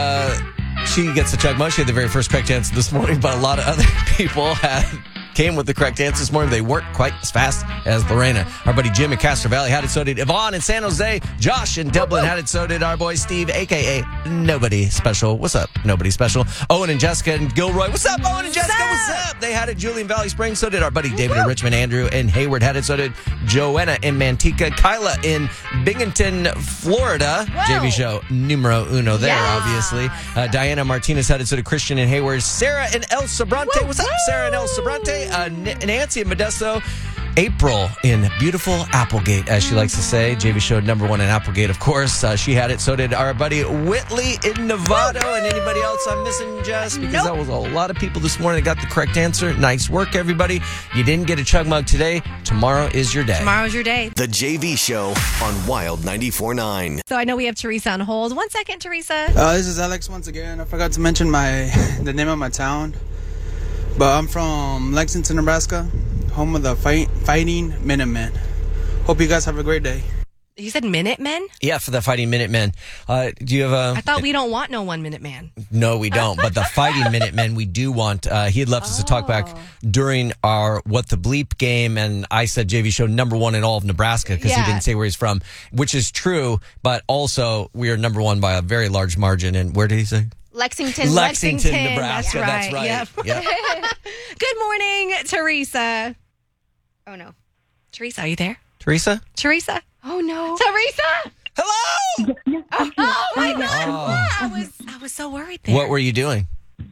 C: She gets a chug mug. She had the very first correct answer this morning, but a lot of other people came with the correct answer this morning. They weren't quite as fast as Lorena. Our buddy Jim in Castro Valley had it. So did Yvonne in San Jose. Josh in Dublin had it. So did our boy Steve, a.k.a. Nobody Special. What's up, Nobody Special? Owen and Jessica in Gilroy. What's up, Owen and Jessica? What's up? They had it. Julie in Valley Springs. So did our buddy David in Richmond. Andrew in Hayward had it. So did Joanna in Manteca. Kyla in Binghamton, Florida. JV Show numero uno there, obviously. Diana Martinez had it. So did Christian in Hayward. Sarah in El Sobrante. What's up, Sarah in El Sobrante? Nancy in Modesto. April in beautiful Applegate, as she likes to say. JV Show number one in Applegate, of course. She had it. So did our buddy Whitley in Novato. And anybody else I'm missing, Jess? Because that was a lot of people this morning that got the correct answer. Nice work, everybody. You didn't get a chug mug today. Tomorrow is your day.
B: Tomorrow's your day.
A: The JV Show on Wild 94.9.
B: So I know we have Teresa on hold. 1 second, Teresa.
M: This is Alex once again. I forgot to mention the name of my town. But I'm from Lexington, Nebraska, home of the Fighting Minutemen. Hope you guys have a great day.
B: You said Minutemen?
C: Yeah, for the Fighting Minutemen. Do you have a...
B: I thought we don't want no 1 minute man.
C: No, we don't. But the Fighting Minutemen, we do want. He had left us to talk back during our What the Bleep game, and I said JV Show number one in all of Nebraska because he didn't say where he's from, which is true, but also we are number one by a very large margin. And where did he say?
D: Lexington,
C: Nebraska. That's right. Yep.
B: Good morning, Teresa.
D: Oh, no.
B: Teresa, are you there?
C: Teresa?
D: Oh, no.
B: Teresa!
C: Hello!
B: Oh, my God. Oh. I was so worried there.
C: What were you doing?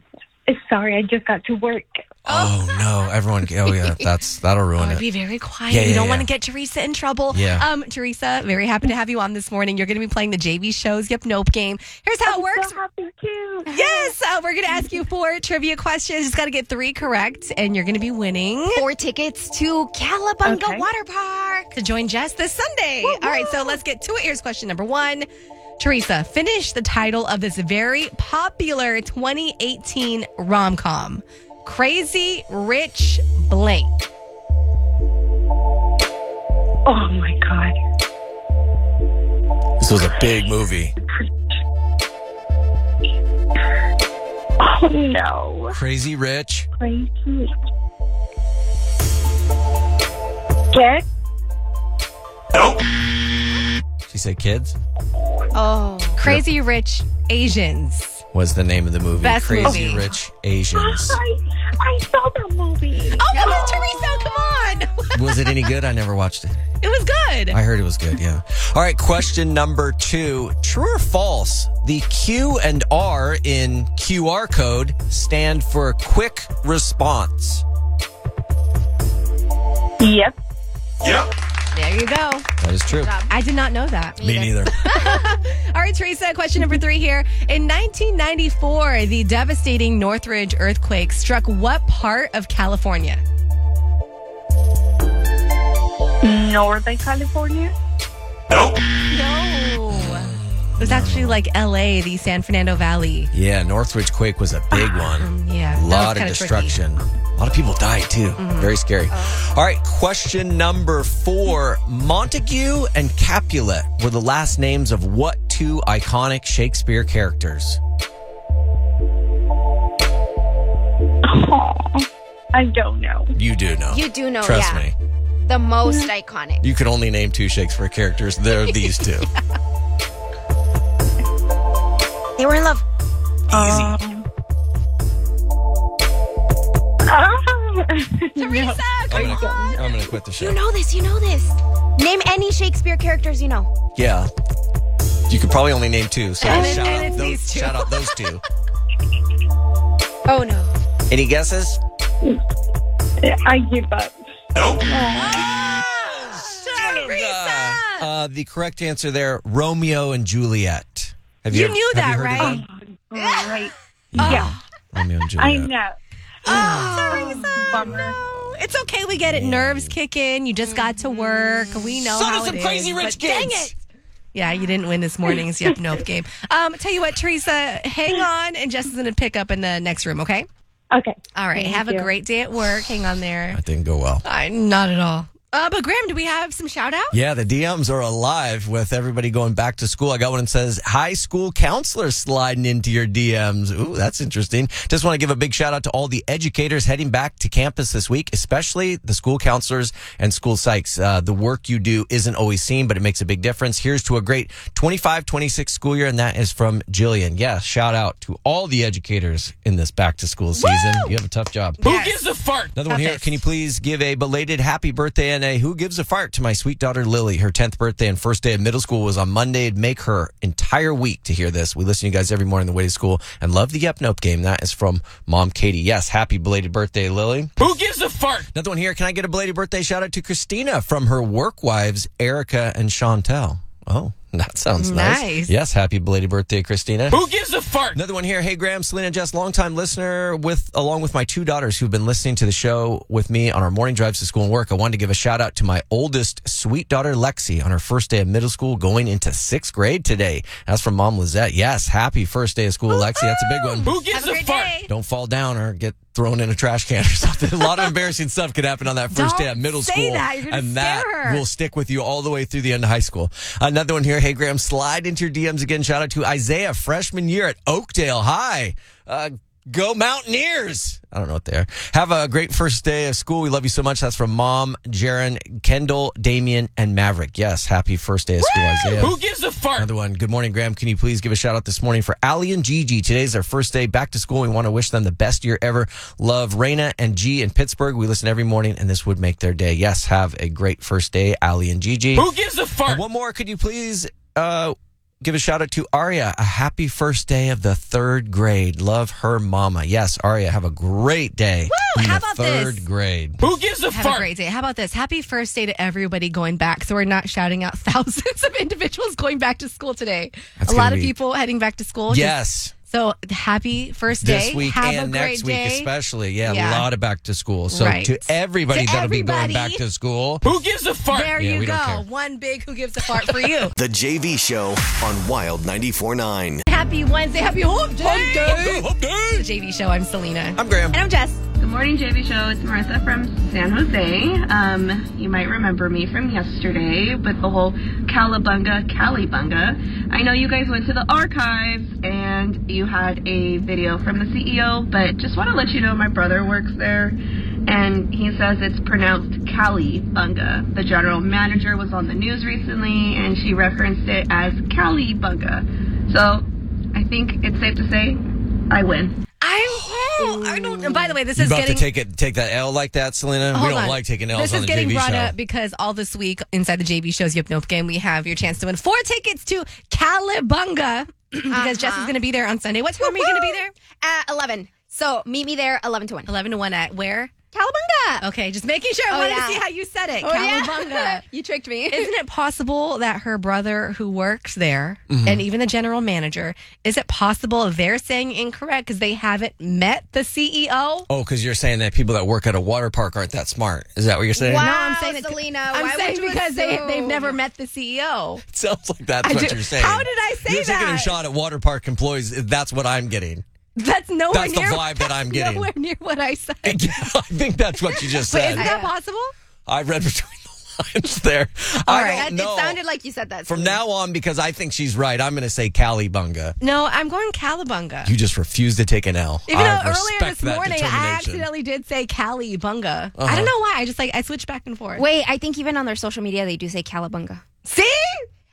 Q: Sorry, I just got to work.
C: Oh, no. Everyone. Oh, yeah. That'll ruin it.
B: Be very quiet. You don't want to get Teresa in trouble.
C: Yeah.
B: Teresa, very happy to have you on this morning. You're going to be playing the JV Show's Yep Nope game. Here's how it works.
Q: So happy too.
B: Yes. We're going to ask you 4 trivia questions. Just got to get 3 correct, and you're going to be winning
D: 4 tickets to Calabunga Water Park
B: to join Jess this Sunday. Woo-hoo. All right, so let's get to it. Here's question number 1. Teresa, finish the title of this very popular 2018 rom-com. Crazy Rich Blank.
Q: Oh my God.
C: This was a big movie.
Q: Oh no.
C: Crazy Rich.
Q: Crazy. Kids?
C: Nope. She said Kids?
D: Oh.
B: Crazy Rich Asians
C: was the name of the movie.
B: Best
C: Crazy
B: movie.
C: Rich Asians.
Q: I saw that movie.
B: Oh, come on, Teresa, come on.
C: Was it any good? I never watched it.
B: It was good.
C: I heard it was good, yeah. All right, question number 2. True or false? The Q and R in QR code stand for quick response.
Q: Yep.
B: There you go.
C: That is true.
B: I did not know that.
C: Me neither.
B: All right, Teresa, question number 3 here. In 1994, the devastating Northridge earthquake struck what part of California?
Q: Northern California?
C: Nope.
B: No. It was actually like LA, the San Fernando Valley.
C: Yeah, Northridge quake was a big one.
B: Yeah.
C: A lot of destruction.
B: Tricky.
C: A lot of people died, too. Very scary. All right, question number 4. Montague and Capulet were the last names of what 2 iconic Shakespeare characters?
Q: Oh, I don't know.
C: You do know.
D: You do know,
C: Trust me.
D: The most iconic.
C: You could only name 2 Shakespeare characters. They're these 2.
D: They were in love.
C: Easy.
B: Teresa,
C: I'm going to quit the show.
D: You know this. Name any Shakespeare characters you know.
C: Yeah. You could probably only name 2. So
B: And
C: shout
B: it's these 2.
C: out those 2.
D: Oh, no.
C: Any guesses?
Q: I give up.
C: Nope.
B: Teresa!
C: The correct answer there, Romeo and Juliet.
B: You knew that,
C: heard
B: right?
C: of that?
Q: Right. Yeah.
C: Romeo and Juliet.
Q: I know.
B: Teresa, no. It's okay. We get it. Nerves kick in. You just got to work. We know
C: So
B: how
C: do some
B: it
C: crazy
B: is,
C: rich
B: but dang
C: kids.
B: it. Yeah, you didn't win this morning's Yep Nope game. Tell you what, Teresa, hang on, and Jess is going to pick up in the next room, okay?
Q: Okay.
B: All right.
Q: Thank
B: Have
Q: you.
B: a great day at work. Hang on there.
C: That didn't go well.
B: Not at all. But Graham, do we have some shout outs?
C: Yeah, the DMs are alive with everybody going back to school. I got one that says, high school counselors sliding into your DMs. Ooh, that's interesting. Just want to give a big shout out to all the educators heading back to campus this week, especially the school counselors and school psychs. The work you do isn't always seen, but it makes a big difference. Here's to a great 25-26 school year, and that is from Jillian. Yeah, shout out to all the educators in this back to school season. You have a tough job.
G: Who gives a fart?
C: Another one here. Can you please give a belated happy birthday and a who gives a fart to my sweet daughter Lily? Her 10th birthday and first day of middle school was on Monday. It'd make her entire week to hear this. We listen to you guys every morning on the way to school and love the Yep Nope game. That is from Mom Katie. Yes, happy belated birthday, Lily.
G: Who gives a fart?
C: Another one here. Can I get a belated birthday shout out to Christina from her work wives, Erica and Chantel? Oh, that sounds nice. Yes, happy belated birthday, Christina.
G: Who gives a fart?
C: Another one here. Hey, Graham, Selena, Jess, longtime listener along with my two daughters who've been listening to the show with me on our morning drives to school and work. I wanted to give a shout out to my oldest sweet daughter, Lexi, on her first day of middle school going into 6th grade today. That's from Mom Lizette. Yes, happy first day of school, Lexi. That's a big one.
G: Who gives a fart?
C: Don't fall down or get thrown in a trash can or something. A lot of embarrassing stuff could happen on that first day of middle
B: say
C: school.
B: that. You're gonna
C: And
B: scare
C: that
B: her.
C: will stick with you all the way through the end of high school. Another one here. Hey, Graham, slide into your DMs again. Shout out to Isaiah, freshman year at Oakdale High. Go Mountaineers. I don't know what they are. Have a great first day of school. We love you so much. That's from Mom, Jaron, Kendall, Damien, and Maverick. Yes, happy first day of school, Isaiah.
G: Who gives a fart?
C: Another one. Good morning, Graham. Can you please give a shout out this morning for Allie and Gigi? Today's their first day back to school. We want to wish them the best year ever. Love Raina and G in Pittsburgh. We listen every morning, and this would make their day. Yes, have a great first day, Allie and Gigi.
G: Who gives a fart?
C: And one more. Could you please give a shout out to Aria? A happy first day of the 3rd grade. Love her mama. Yes, Aria, have a great day.
B: Woo!
C: In
B: How
C: the
B: about
C: 3rd
B: this?
C: grade.
G: Who gives a
B: Have
G: fart?
B: a great day. How about this? Happy first day to everybody going back. So we're not shouting out thousands of individuals going back to school today.
C: That's
B: a lot
C: gonna
B: of
C: be-
B: people heading back to school.
C: Yes.
B: So happy first day.
C: This week
B: Have
C: and
B: a great
C: next week
B: day.
C: especially. Yeah,
B: Yeah.
C: a lot of back to school. So
B: Right.
C: to everybody
B: To
C: that'll be
B: everybody.
C: going back to school.
G: Who gives a fart?
B: There
C: Yeah,
B: you
C: we don't
B: go.
C: care.
B: One big who gives a fart for you.
A: The JV Show on Wild 94.9.
B: Happy Wednesday. Happy Hump Day.
C: Hump day.
B: The JV Show. I'm Selena.
C: I'm Graham.
B: And I'm Jess.
O: Good morning, JV Show. It's Marissa from San Jose. You might remember me from yesterday with the whole Calibunga. I know you guys went to the archives and you had a video from the CEO, but just want to let you know my brother works there and he says it's pronounced Calibunga. The general manager was on the news recently and she referenced it as Calibunga. So I think it's safe to say I win.
B: I don't. And by the way, this
C: You
B: is
C: about
B: getting.
C: to take that L like that, Selena?
B: Hold
C: We don't
B: on.
C: like taking L's
B: This
C: on
B: is
C: the
B: getting
C: JV
B: brought
C: show.
B: up because all this week inside the JV Show's Yep Nope game, we have your chance to win 4 tickets to Calibunga because Jess is going to be there on Sunday. What time are you going to be there?
D: At 11. So meet me there 11 to 1.
B: 11 to 1 at where?
D: Calibunga.
B: Okay, just making sure. I
D: Oh,
B: wanted
D: yeah.
B: to see how you said it.
D: Oh, yeah.
B: Calibunga.
D: You tricked me.
B: Isn't it possible that her brother who works there
C: Mm-hmm.
B: and even the general manager, is it possible they're saying incorrect because they haven't met the CEO?
C: Oh, because you're saying that people that work at a water park aren't that smart. Is that what you're saying?
D: Wow,
B: No, I'm saying it-
D: Selena.
B: I'm
D: why
B: saying
D: would you
B: because they've
D: assume?
B: never met the CEO.
C: It sounds like that's
B: I
C: what
B: do-
C: you're saying.
B: How did I say
C: You're taking a
B: that?
C: shot at water park employees. That's what I'm getting.
B: That's nowhere
C: That's the
B: near
C: vibe that I'm getting.
B: Nowhere near what I said.
C: I think that's what you just
B: Wait,
C: said.
B: is that possible?
C: I read between the lines there.
B: All
C: I
B: right.
C: don't know.
D: It sounded like you said that.
C: From
D: Selena.
C: now on, because I think she's right, I'm going to say Calibunga.
B: No, I'm going Calibunga.
C: You just refuse to take an L.
B: Even though
C: I
B: earlier
C: respect
B: this
C: that
B: morning I
C: determination.
B: accidentally did say Calibunga.
C: Uh-huh.
B: I don't know why. I switched back and forth.
D: Wait, I think even on their social media they do say Calibunga.
B: See?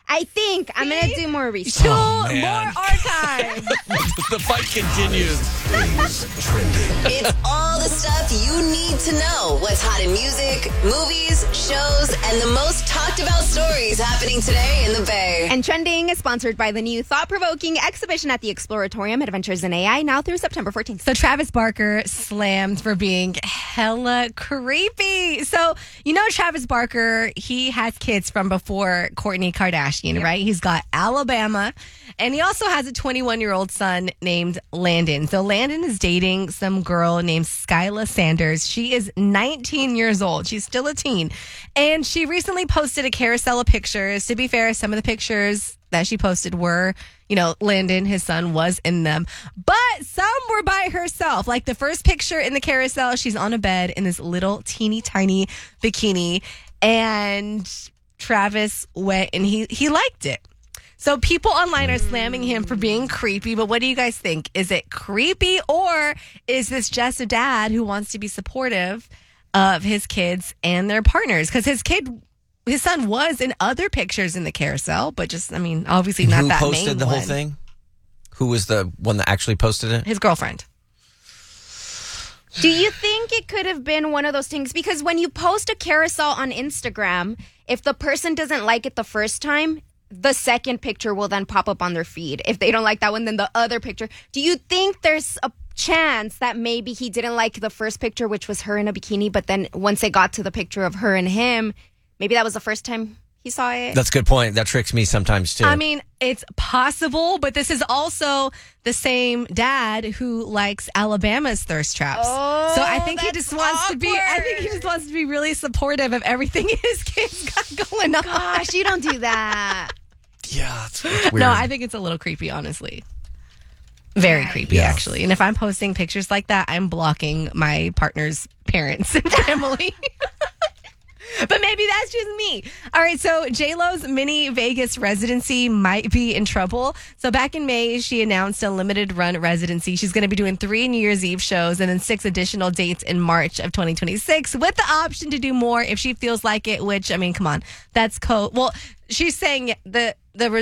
D: I think I'm going to do more research.
B: More archives.
C: The fight continues.
I: It's all the stuff you need to know. What's hot in music, movies, shows, and the most talked about stories happening today in the Bay.
D: And Trending is sponsored by the new thought-provoking exhibition at the Exploratorium Adventures in AI, now through September 14th.
B: So Travis Barker slammed for being hella creepy. So, you know Travis Barker, he has kids from before Kourtney Kardashian, right? He's got Alabama, and he also has a 21-year-old son named Landon. So Landon is dating some girl named Skyla Sanders. She is 19 years old. She's still a teen. And she recently posted a carousel of pictures. To be fair, some of the pictures that she posted were, Landon, his son, was in them. But some were by herself. Like the first picture in the carousel, she's on a bed in this little teeny tiny bikini. And Travis went and he liked it. So people online are slamming him for being creepy, but what do you guys think? Is it creepy, or is this just a dad who wants to be supportive of his kids and their partners? Because his son was in other pictures in the carousel, but obviously not that main one. Who
C: posted the whole thing? Who was the one that actually posted it?
B: His girlfriend.
D: Do you think it could have been one of those things? Because when you post a carousel on Instagram, if the person doesn't like it the first time, the second picture will then pop up on their feed. If they don't like that one, then the other picture. Do you think there's a chance that maybe he didn't like the first picture, which was her in a bikini, but then once they got to the picture of her and him, maybe that was the first time he saw it?
C: That's a good point. That tricks me sometimes, too.
B: It's possible, but this is also the same dad who likes Alabama's thirst traps.
D: Oh,
B: so I think he just wants to be really supportive of everything his kids got going on.
D: Gosh, you don't do that.
C: Yeah, it's weird.
B: No, I think it's a little creepy, honestly. Very creepy, actually. And if I'm posting pictures like that, I'm blocking my partner's parents and family. But maybe that's just me. All right, so J-Lo's mini Vegas residency might be in trouble. So back in May, she announced a limited run residency. She's going to be doing 3 New Year's Eve shows and then 6 additional dates in March of 2026 with the option to do more if she feels like it, which, come on, that's code. Well, she's saying the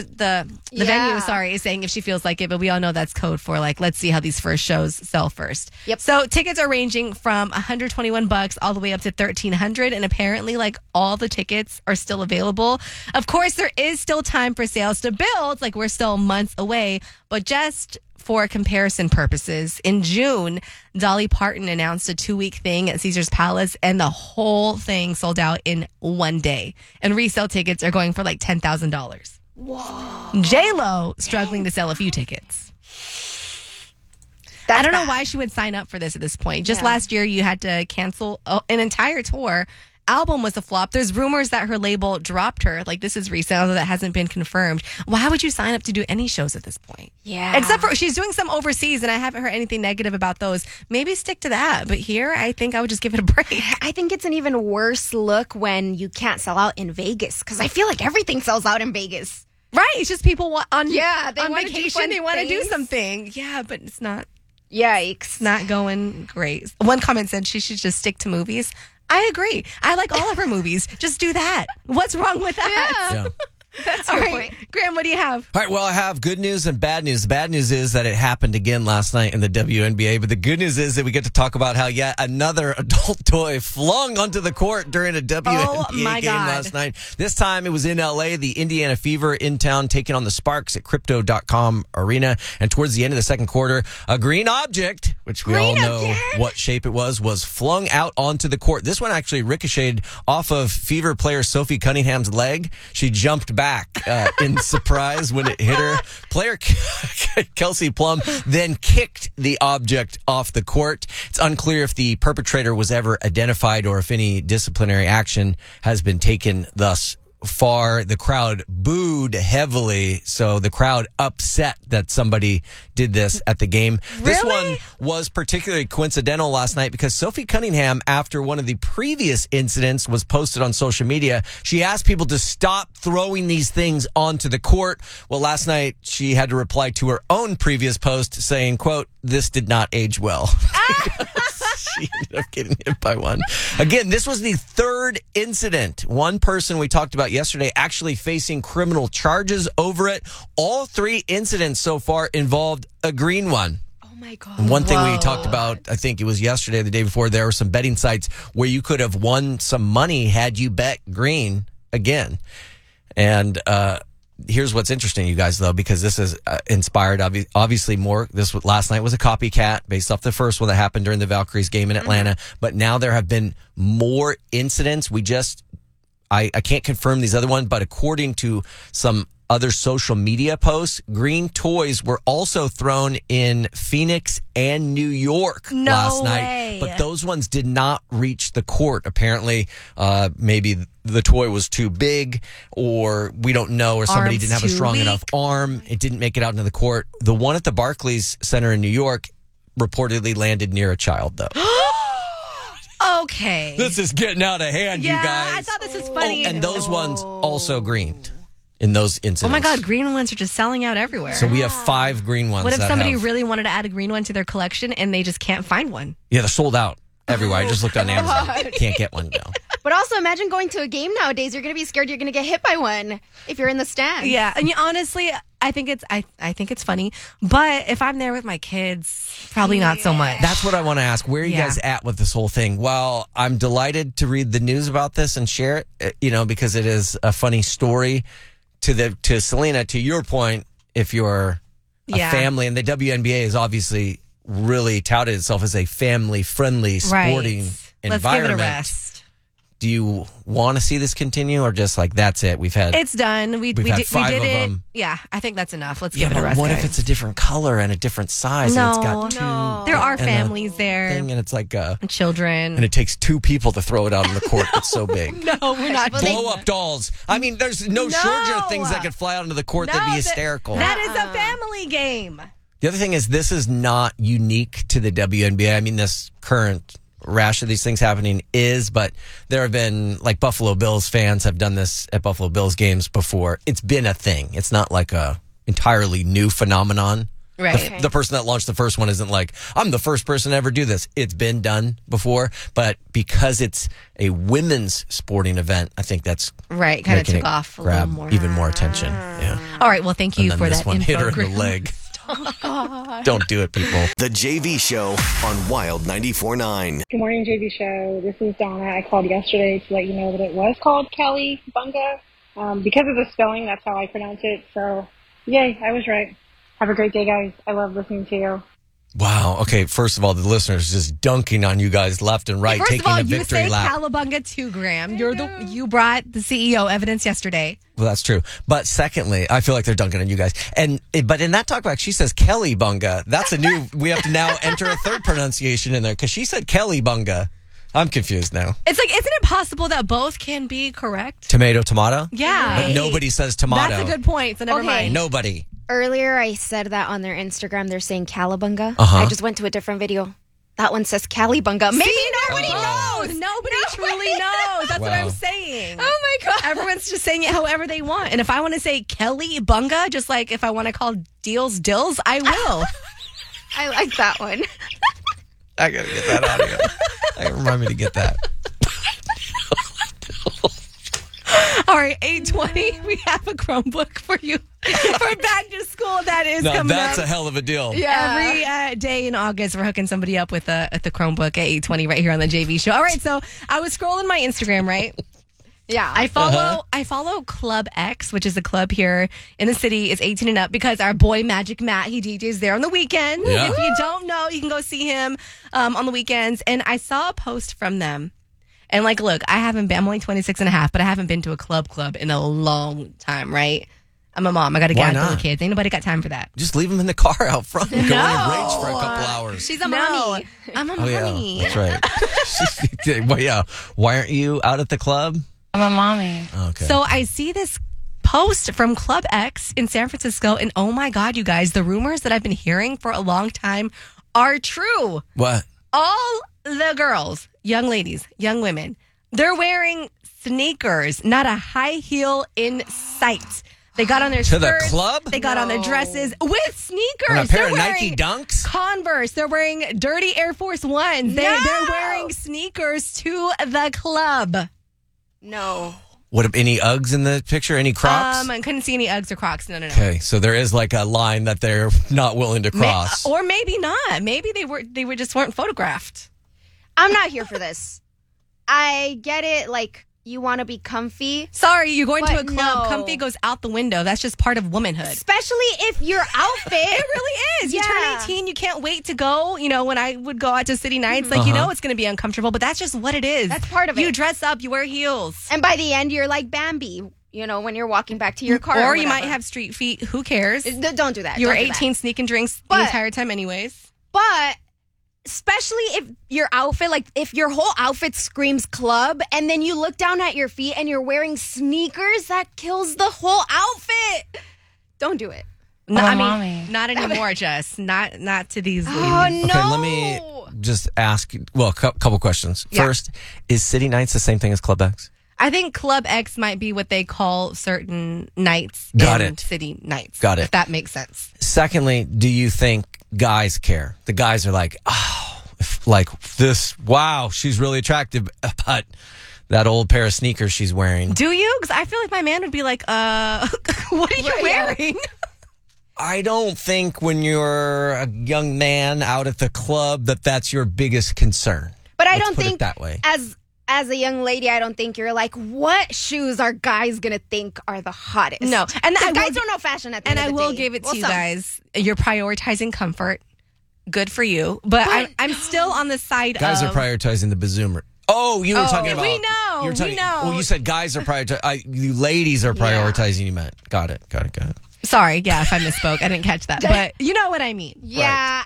B: venue, is saying if she feels like it, but we all know that's code for let's see how these first shows sell first.
D: Yep.
B: So tickets are ranging from $121 all the way up to $1,300, and apparently all the tickets are still available. Of course, there is still time for sales to build. We're still months away, but just for comparison purposes, in June, Dolly Parton announced a 2-week thing at Caesars Palace, and the whole thing sold out in one day. And resale tickets are going for $10,000.
D: Whoa.
B: J-Lo struggling to sell a few tickets. I don't know why she would sign up for this at this point. Just last year, you had to cancel an entire tour. Album was a flop. There's rumors that her label dropped her. This is resale that hasn't been confirmed. Why would you sign up to do any shows at this point?
D: Yeah.
B: Except for she's doing some overseas, and I haven't heard anything negative about those. Maybe stick to that. But here, I think I would just give it a break.
D: I think it's an even worse look when you can't sell out in Vegas, because I feel like everything sells out in Vegas.
B: Right. It's just people on
D: on
B: vacation. They want to do something. Yeah, but it's not.
D: Yikes.
B: It's not going great. One comment said she should just stick to movies. I agree. I like all of her movies. Just do that. What's wrong with that?
C: Yeah.
D: That's
B: all
D: your
B: right,
D: point.
B: Graham, what do you have?
C: All right, well, I have good news and bad news. The bad news is that it happened again last night in the WNBA, but the good news is that we get to talk about how yet another adult toy flung onto the court during a WNBA game last night. This time it was in L.A., the Indiana Fever in town, taking on the Sparks at Crypto.com Arena, and towards the end of the second quarter, a green object, which we all know what shape it was flung out onto the court. This one actually ricocheted off of Fever player Sophie Cunningham's leg. She jumped back in surprise when it hit her. Player Kelsey Plum then kicked the object off the court. It's unclear if the perpetrator was ever identified or if any disciplinary action has been taken thus far. The crowd booed heavily, so the crowd upset that somebody did this at the game.
B: Really?
C: This one was particularly coincidental last night because Sophie Cunningham, after one of the previous incidents was posted on social media, she asked people to stop throwing these things onto the court. Well, last night she had to reply to her own previous post saying, quote, "This did not age well." she ended up getting hit by one. Again, this was the third incident. One person we talked about yesterday actually facing criminal charges over it. All 3 incidents so far involved a green one.
B: Oh my God.
C: And one thing we talked about, I think it was yesterday or the day before, there were some betting sites where you could have won some money had you bet green again. And here's what's interesting, you guys, though, because this is inspired, obviously, more. Last night was a copycat based off the first one that happened during the Valkyries game in Atlanta. But now there have been more incidents. I can't confirm these other ones, but according to some other social media posts, green toys were also thrown in Phoenix and New York last night. But those ones did not reach the court. Apparently, maybe the toy was too big, or we don't know, or somebody didn't have a strong enough arm. It didn't make it out into the court. The one at the Barclays Center in New York reportedly landed near a child, though.
B: Okay.
C: This is getting out of hand, you guys.
B: Yeah, I thought this was funny.
C: And those ones also greened in those incidents.
B: Oh my God, green ones are just selling out everywhere.
C: So we have 5 green ones.
B: What if somebody really wanted to add a green one to their collection and they just can't find one?
C: Yeah, they're sold out everywhere. I just looked on Amazon. Can't get one now.
D: But also imagine going to a game nowadays. You're going to be scared you're going to get hit by one if you're in the stands.
B: Yeah, and honestly, I think it's funny. But if I'm there with my kids, probably not so much.
C: That's what I want to ask. Where are you guys at with this whole thing? Well, I'm delighted to read the news about this and share it, because it is a funny story. To Selena, to your point, if you're a family, and the WNBA has obviously really touted itself as a family-friendly sporting environment.
B: Let's give it a rest.
C: Do you want to see this continue, or just like that's it?
B: It's done. We
C: had
B: did
C: 5
B: it.
C: of them.
B: Yeah, I think that's enough. Let's give it a rest.
C: What
B: guys.
C: if it's a different color and a different size?
B: No,
C: and it's got 2
B: there are families there,
C: and it's like
B: children,
C: and it takes 2 people to throw it out on the court. It's so big.
B: No, we're not.
C: Blow up dolls. I mean, there's no shortage of things that could fly out onto the court that'd be hysterical.
B: That is a family game.
C: The other thing is, this is not unique to the WNBA. I mean, this current rash of these things happening but there have been, like, Buffalo Bills fans have done this at Buffalo Bills games before. It's been a thing. It's not like a entirely new phenomenon.
B: Right.
C: The person that launched the first one isn't like, I'm the first person to ever do this. It's been done before, but because it's a women's sporting event, I think that's
B: right. Kind of took off a little
C: grab
B: more.
C: Even more attention. Yeah.
B: All right. Well, thank you for
C: this
B: that
C: one
B: info.
C: hit her in the leg.
B: Oh, God.
C: Don't do it, people.
A: The JV Show on Wild 94.9.
N: Good morning, JV Show. This is Donna. I called yesterday to let you know that it was called Kelly Bunga. Because of the spelling, that's how I pronounce it. So, yay, I was right. Have a great day, guys. I love listening to you.
C: Wow. Okay. First of all, the listeners just dunking on you guys left and right, taking a victory lap.
B: First of all, you say Calabunga 2 Graham. You brought the CEO evidence yesterday.
C: Well, that's true. But secondly, I feel like they're dunking on you guys. But in that talkback, she says Kelly Bunga. That's a new. We have to now enter a third pronunciation in there because she said Kelly Bunga. I'm confused now.
B: It's like, isn't it possible that both can be correct?
C: Tomato.
B: Yeah.
C: But nobody says tomato.
B: That's a good point. So never mind.
C: Nobody.
D: Earlier, I said that on their Instagram. They're saying Calabunga.
C: Uh-huh.
D: I just went to a different video. That one says Calibunga. Maybe nobody knows.
B: Nobody truly knows. That's what I'm saying.
D: Oh, my God.
B: Everyone's just saying it however they want. And if I want to say Kelly Bunga, just like if I want to call Deals Dills, I will.
D: I like that one.
C: I got to get that audio. Remind me to get that.
B: All right, 8:20. We have a Chromebook for you for back to school. That is coming
C: that's
B: up.
C: a hell of a deal.
B: Yeah. Every day in August, we're hooking somebody up with the Chromebook at 8:20 right here on the JV Show. All right, so I was scrolling my Instagram, right?
D: Yeah.
B: I follow Club X, which is a club here in the city. It's 18 and up because our boy Magic Matt, he DJs there on the weekend.
C: Yeah.
B: If you don't know, you can go see him on the weekends. And I saw a post from them. And like, look, I'm only 26 and a half, but I haven't been to a club in a long time, right? I'm a mom. I got to get out with the kids. Ain't nobody got time for that.
C: Just leave them in the car out front and go in and rage for a couple hours.
D: She's a mommy.
B: I'm a mommy.
C: Yeah, that's right. Well, yeah. Why aren't you out at the club?
O: I'm a mommy.
C: Okay.
B: So I see this post from Club X in San Francisco, and oh my God, you guys, the rumors that I've been hearing for a long time are true.
C: What?
B: All the girls, young ladies, young women, they're wearing sneakers, not a high heel in sight. They got on their
C: To the
B: skirts.
C: club?
B: They got on their dresses with sneakers.
C: And a pair
B: They're
C: of
B: wearing
C: Nike Dunks?
B: Converse. They're wearing dirty Air Force Ones. They're wearing sneakers to the club.
D: No.
C: What, any Uggs in the picture? Any Crocs?
B: I couldn't see any Uggs or Crocs. No.
C: Okay, so there is like a line that they're not willing to cross.
B: Or maybe not. Maybe they were just weren't photographed.
D: I'm not here for this. I get it, like, you want to be comfy.
B: Sorry, you're going to a club.
D: No.
B: Comfy goes out the window. That's just part of womanhood.
D: Especially if your outfit.
B: It really is. You turn 18, you can't wait to go. You know, when I would go out to city nights, like, you know it's going to be uncomfortable, but that's just what it is.
D: That's part of it.
B: You dress up, you wear heels.
D: And by the end, you're like Bambi, you know, when you're walking back to your car.
B: Or you might have street feet. Who cares?
D: Don't do that.
B: You were
D: Don't do
B: 18
D: that.
B: sneaking drinks the entire time anyways.
D: But especially if your outfit, like if your whole outfit screams club and then you look down at your feet and you're wearing sneakers, that kills the whole outfit. Don't do it.
B: No, I mean, not anymore, Jess. Not to these ladies.
D: Oh, no.
C: Okay, let me just ask, well, a couple questions.
B: Yeah.
C: First, is City Nights the same thing as Club X?
B: I think Club X might be what they call certain nights
C: Got
B: in
C: it.
B: city nights.
C: Got it.
B: If that makes sense.
C: Secondly, do you think guys care? The guys are like, oh, like this, wow, she's really attractive, but that old pair of sneakers she's wearing.
B: Do you? Because I feel like my man would be like, what are you wearing?
C: I don't think when you're a young man out at the club that's your biggest concern.
D: But I
C: Let's
D: don't
C: put it
D: think
C: that way.
D: as a young lady, I don't think you're like, what shoes are guys gonna think are the hottest?
B: No, and
D: guys don't know fashion at the
B: And
D: end
B: I
D: of the
B: will
D: day.
B: give it to
D: Well,
B: you
D: some.
B: guys. You're prioritizing comfort. Good for you. But I'm still on the side
C: Guys
B: of...
C: are prioritizing the bazoomer. Oh, you were talking about...
B: We know.
C: You were talking,
B: we know.
C: Well, you said guys are prioritizing... you ladies are prioritizing, you meant. Got it.
B: Sorry, yeah, if I misspoke. I didn't catch that. But you know what I mean.
D: Yeah,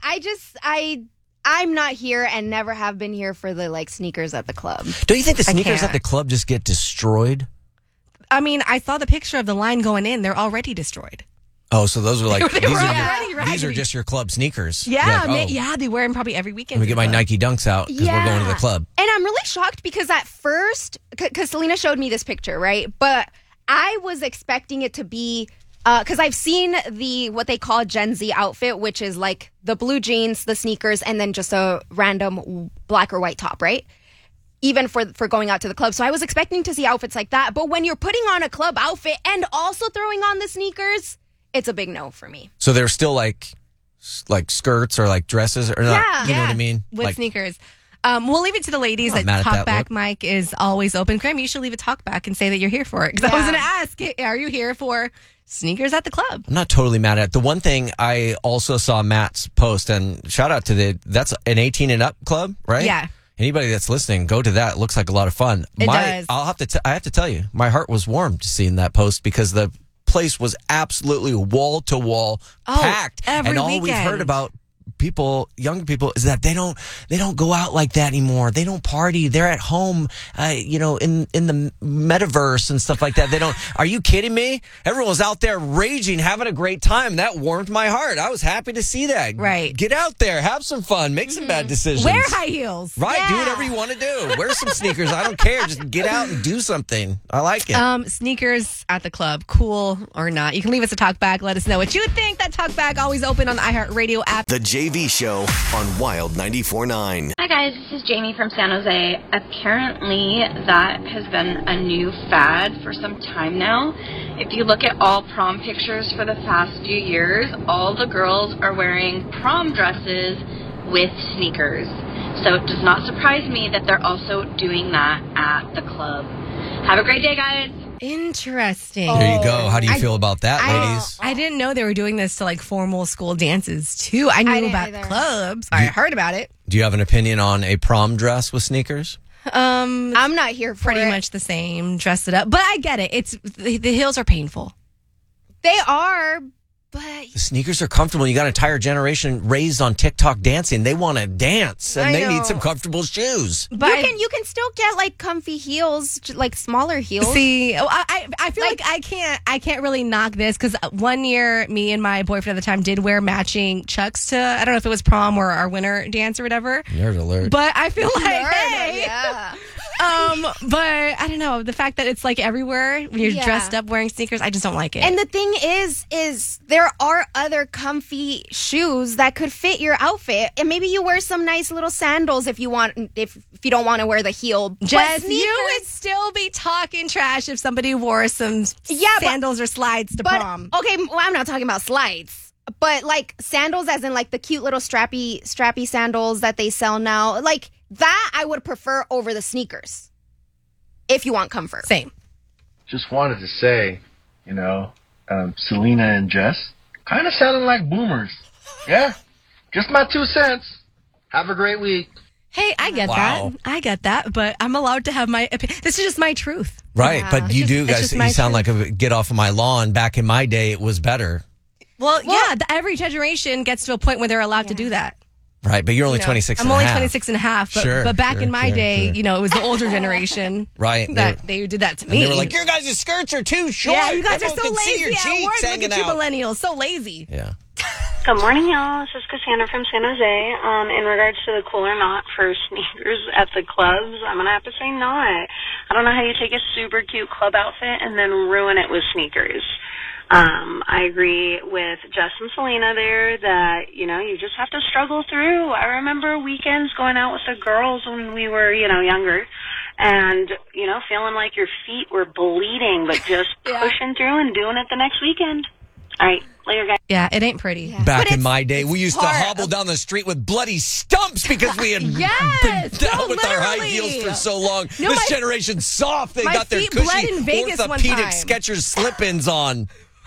D: I'm not here and never have been here for the like sneakers at the club.
C: Don't you think the
B: I
C: sneakers
B: can't.
C: at the club just get destroyed?
B: I mean, I saw the picture of the line going in. They're already destroyed.
C: Oh, so those are like...
B: They were already
C: these are just your club sneakers.
B: Yeah,
C: You're like,
B: yeah, they wear them probably every weekend.
C: Let me get my Nike Dunks out because we're going to the club.
D: And I'm really shocked because at first, because Selena showed me this picture, right? But I was expecting it to be, because I've seen what they call Gen Z outfit, which is like the blue jeans, the sneakers, and then just a random black or white top, right? Even for going out to the club. So I was expecting to see outfits like that. But when you're putting on a club outfit and also throwing on the sneakers, it's a big no for me.
C: So they're still like skirts or like dresses or not?
D: Yeah.
C: You know what I mean?
B: With
C: Like,
B: sneakers. We'll leave it to the ladies.
C: I'm not mad at that
B: Talkback mic is always open. Graham, you should leave a talkback and say that you're here for it. Because I was going to ask, are you here for sneakers at the club?
C: I'm not totally mad at it. The one thing I also saw Matt's post, and shout out to that's an 18 and up club, right?
B: Yeah.
C: Anybody that's listening, go to that. It looks like a lot of fun.
B: It does.
C: I have to tell you, my heart was warmed seeing that post because the place was absolutely wall to wall packed.
B: every
C: and all we've
B: weekend.
C: heard about young people, is that they don't go out like that anymore. They don't party. They're at home, in the metaverse and stuff like that. They don't. Are you kidding me? Everyone was out there raging, having a great time. That warmed my heart. I was happy to see that.
B: Right.
C: Get out there, have some fun, make some bad decisions.
B: Wear high heels.
C: Right, do whatever you want to do. Wear some sneakers. I don't care. Just get out and do something. I like it.
B: Sneakers at the club, cool or not? You can leave us a talk back. Let us know what you think. That talk back always open on the iHeartRadio app.
A: The JV Show on Wild 94.9.
O: Hi guys, this is Jamie from San Jose. Apparently that has been a new fad for some time now. If you look at all prom pictures for the past few years, all the girls are wearing prom dresses with sneakers. So it does not surprise me that they're also doing that at the club. Have a great day, guys.
B: Interesting.
C: There you go. How do you feel about that, ladies?
B: I didn't know they were doing this to like formal school dances too. I knew about clubs. I heard about it.
C: Do you have an opinion on a prom dress with sneakers?
D: I'm not here for
B: pretty
D: it.
B: much the same. Dress it up, but I get it. It's the heels are painful.
D: They are, but
C: The sneakers are comfortable. You got an entire generation raised on TikTok dancing. They want to dance, and
D: I
C: they
D: know.
C: need some comfortable shoes.
B: But
D: you can still get like comfy heels, like smaller heels.
B: See, I feel like I can't really knock this because one year me and my boyfriend at the time did wear matching Chucks to, I don't know if it was prom or our winter dance or whatever.
C: Nerd alert.
B: But I feel like,
D: Nerd,
B: hey,
D: yeah.
B: But I don't know. The fact that it's like everywhere when you're dressed up wearing sneakers, I just don't like it.
D: And the thing is there are other comfy shoes that could fit your outfit. And maybe you wear some nice little sandals if you want, if you don't want to wear the heel.
B: Jess, you would still be talking trash if somebody wore some sandals or slides to prom.
D: Okay, well, I'm not talking about slides. But like sandals as in like the cute little strappy sandals that they sell now. Like that I would prefer over the sneakers. If you want comfort.
B: Same.
R: Just wanted to say, Selena and Jess kind of sounding like boomers. Yeah, just my 2 cents. Have a great week.
B: Hey, I get that. I get that, but I'm allowed to have my opinion. This is just my truth.
C: Right, but you do, guys, you sound like a get off of my lawn. Back in my day, it was better.
B: Well, every generation gets to a point where they're allowed to do that.
C: Right, but you're only 26
B: I'm
C: and
B: only
C: a half.
B: 26 and a half, but,
C: Sure,
B: but back
C: sure,
B: in my
C: sure,
B: day,
C: sure.
B: it was the older generation
C: Right.
B: that they did that to
C: And
B: me.
C: they were like, your guys' skirts are too short.
B: Yeah, you guys are
C: Everyone
B: so
C: can see
B: lazy
C: your
B: at
C: cheeks
B: work. Look
C: hanging
B: at you
C: out.
B: millennials, so lazy.
C: Yeah.
S: Good morning, y'all. This is Cassandra from San Jose. In regards to the cool or not for sneakers at the clubs, I'm going to have to say not. I don't know how you take a super cute club outfit and then ruin it with sneakers. I agree with Jess and Selena there that, you just have to struggle through. I remember weekends going out with the girls when we were, younger and, feeling like your feet were bleeding, but just pushing through and doing it the next weekend. All right. Later, guys.
B: Yeah, it ain't pretty.
C: Back in my day, we used to hobble down the street with bloody stumps because we had been down with our high heels for so long.
B: No,
C: this generation's soft. They
B: my
C: got their
B: feet bled
C: cushy
B: in Vegas one
C: orthopedic
B: time.
C: Skechers slip-ins on.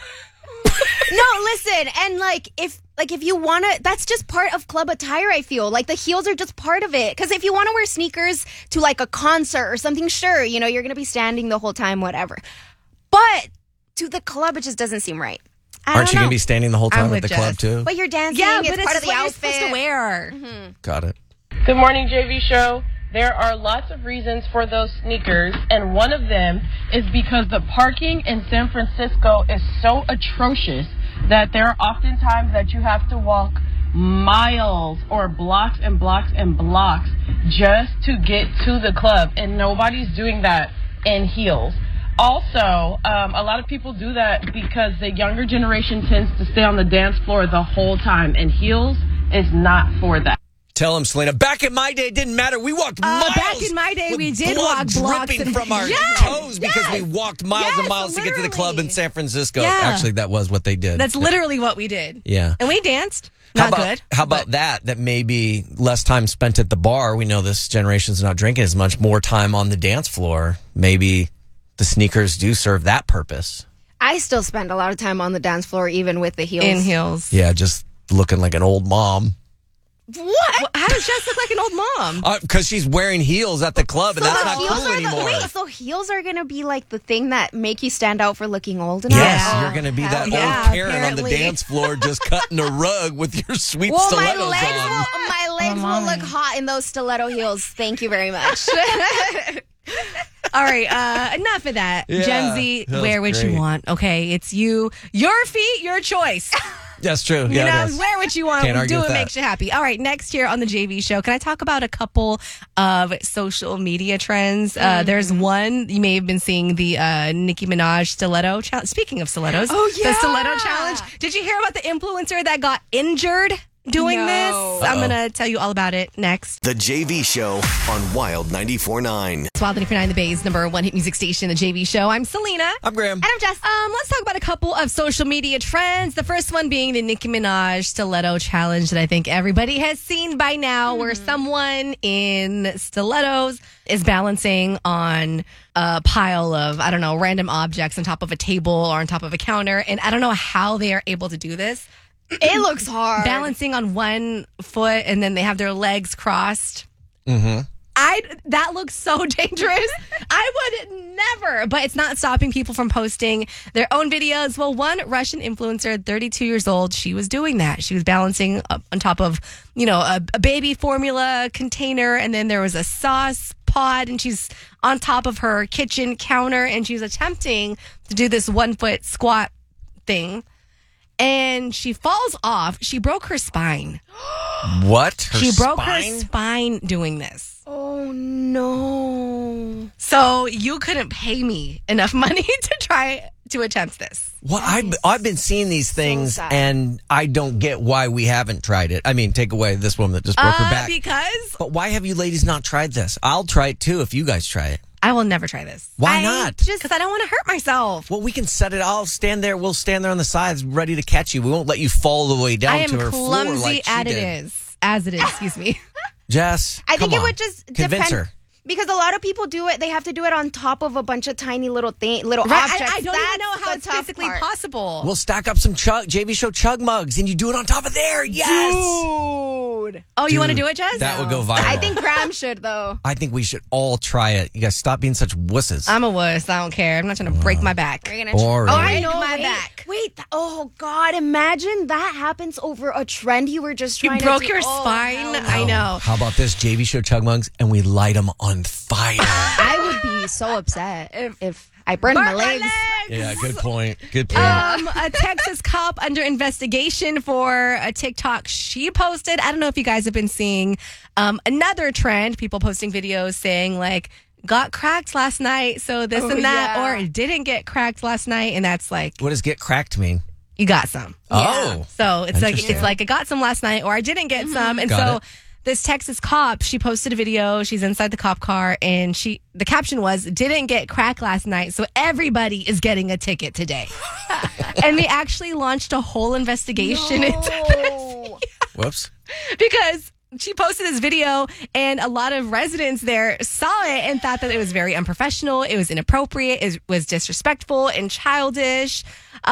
D: No, listen, and if you want to, that's just part of club attire, I feel. Like, the heels are just part of it. Because if you want to wear sneakers to, like, a concert or something, sure, you're going to be standing the whole time, whatever. But to the club, it just doesn't seem right.
C: Aren't you going to be standing the whole time at the
D: Jess.
C: club, too?
D: But you're dancing,
B: Yeah,
D: it's
B: but
D: part
B: it's
D: of the
B: what you're
D: outfit.
B: supposed to wear.
D: Mm-hmm.
C: Got it.
T: Good morning, JV Show. There are lots of reasons for those sneakers, and one of them is because the parking in San Francisco is so atrocious that there are often times that you have to walk miles or blocks and blocks and blocks just to get to the club, and nobody's doing that in heels. Also, a lot of people do that because the younger generation tends to stay on the dance floor the whole time, and heels is not for that.
C: Tell him, Selena. Back in my day, it didn't matter. We walked miles.
B: Back in my day,
C: with
B: we did
C: blood
B: walk blocks
C: dripping
B: and-
C: from our
B: Yes,
C: toes because
B: yes,
C: we walked miles and miles to get to the club in San Francisco.
B: Yeah.
C: Actually, that was what they did.
B: That's literally what we did.
C: Yeah.
B: And we danced. Not good.
C: How about that maybe less time spent at the bar. We know this generation's not drinking as much. More time on the dance floor. Maybe the sneakers do serve that purpose.
D: I still spend a lot of time on the dance floor, even with the heels.
B: In heels.
C: Yeah, just looking like an old mom.
D: What?
B: How does Jess look like an old mom?
C: Because she's wearing heels at the club, and that's not cool anymore.
D: So heels are going to be like the thing that make you stand out for looking old enough?
C: Yes, you're going to be that old Karen on the
D: apparently.
C: dance floor just cutting a rug with your sweet
D: Well,
C: stilettos on.
D: my legs will look hot in those stiletto heels. Thank you very much.
B: All right, enough of that.
C: Yeah,
B: Gen Z,
C: that was
B: wear what
C: great.
B: you want. Okay, it's you. Your feet, your choice.
C: That's true.
B: You
C: Yeah, it
B: know,
C: is.
B: wear what you want.
C: Can't argue
B: Do
C: with
B: what
C: that.
B: makes you happy. All right, next year on the JV Show, can I talk about a couple of social media trends? There's one, you may have been seeing the Nicki Minaj stiletto challenge. Speaking of stilettos, the stiletto challenge. Did you hear about the influencer that got injured doing this? I'm going to tell you all about it next.
A: The JV Show on Wild 94.9.
B: It's Wild 94.9, the Bay's number one hit music station, the JV Show. I'm Selena.
C: I'm Graham.
B: And I'm Jess. Let's talk about a couple of social media trends. The first one being the Nicki Minaj stiletto challenge that I think everybody has seen by now, where someone in stilettos is balancing on a pile of, I don't know, random objects on top of a table or on top of a counter. And I don't know how they are able to do this.
D: It looks hard.
B: Balancing on one foot and then they have their legs crossed.
C: Mm-hmm.
B: That looks so dangerous. I would never, but it's not stopping people from posting their own videos. Well, one Russian influencer, 32 years old, she was doing that. She was balancing up on top of, a baby formula container, and then there was a sauce pod, and she's on top of her kitchen counter, and she's attempting to do this 1 foot squat thing. and she falls off. She broke her spine.
C: What?
B: She broke her spine doing this.
D: Oh, no.
B: So you couldn't pay me enough money to try to attempt this.
C: Well, I've been seeing these things, and I don't get why we haven't tried it. I mean, take away this woman that just broke her back.
B: Because?
C: But why have you ladies not tried this? I'll try it too if you guys try it.
B: I will never try this.
C: Why not?
B: Just because I don't want to hurt myself.
C: Well, we can set it. I'll stand there. We'll stand there on the sides, ready to catch you. We won't let you fall the way down to her floor.
B: I am clumsy
C: like she did.
B: as it is. Excuse me.
C: Jess,
D: I think
C: come
D: it
C: on.
D: would just
C: Convince
D: depend.
C: her.
D: Because a lot of people do it, they have to do it on top of a bunch of tiny little objects.
B: I don't even know how it's physically possible.
C: We'll stack up some JV Show chug mugs, and you do it on top of there. Yes,
D: dude.
B: Oh, you want to do it, Jess?
C: That would go viral.
D: I think Graham should though.
C: I think we should all try it. You guys stop being such wusses.
B: I'm a wuss. I don't care. I'm not trying to break my back.
D: You're gonna
C: Boring.
D: Oh, I know
B: my
D: back. Wait. Oh God! Imagine that happens over a trend you were just trying to do.
B: You broke your spine. I know.
C: How about this JV Show chug mugs, and we light them on fire?
D: I would be so upset if I burned my legs.
C: Yeah, good point. Good point.
B: A Texas cop under investigation for a TikTok she posted. I don't know if you guys have been seeing another trend, people posting videos saying like, got cracked last night, so this and that, or didn't get cracked last night, and that's like,
C: What does get cracked mean?
B: You got some.
C: Oh.
B: So it's like I got some last night, or I didn't get some, and
C: Got it.
B: This Texas cop, she posted a video. She's inside the cop car, and the caption was, "Didn't get cracked last night, so everybody is getting a ticket today." And they actually launched a whole investigation into this.
C: Whoops.
B: Because she posted this video, and a lot of residents there saw it and thought that it was very unprofessional, it was inappropriate, it was disrespectful and childish.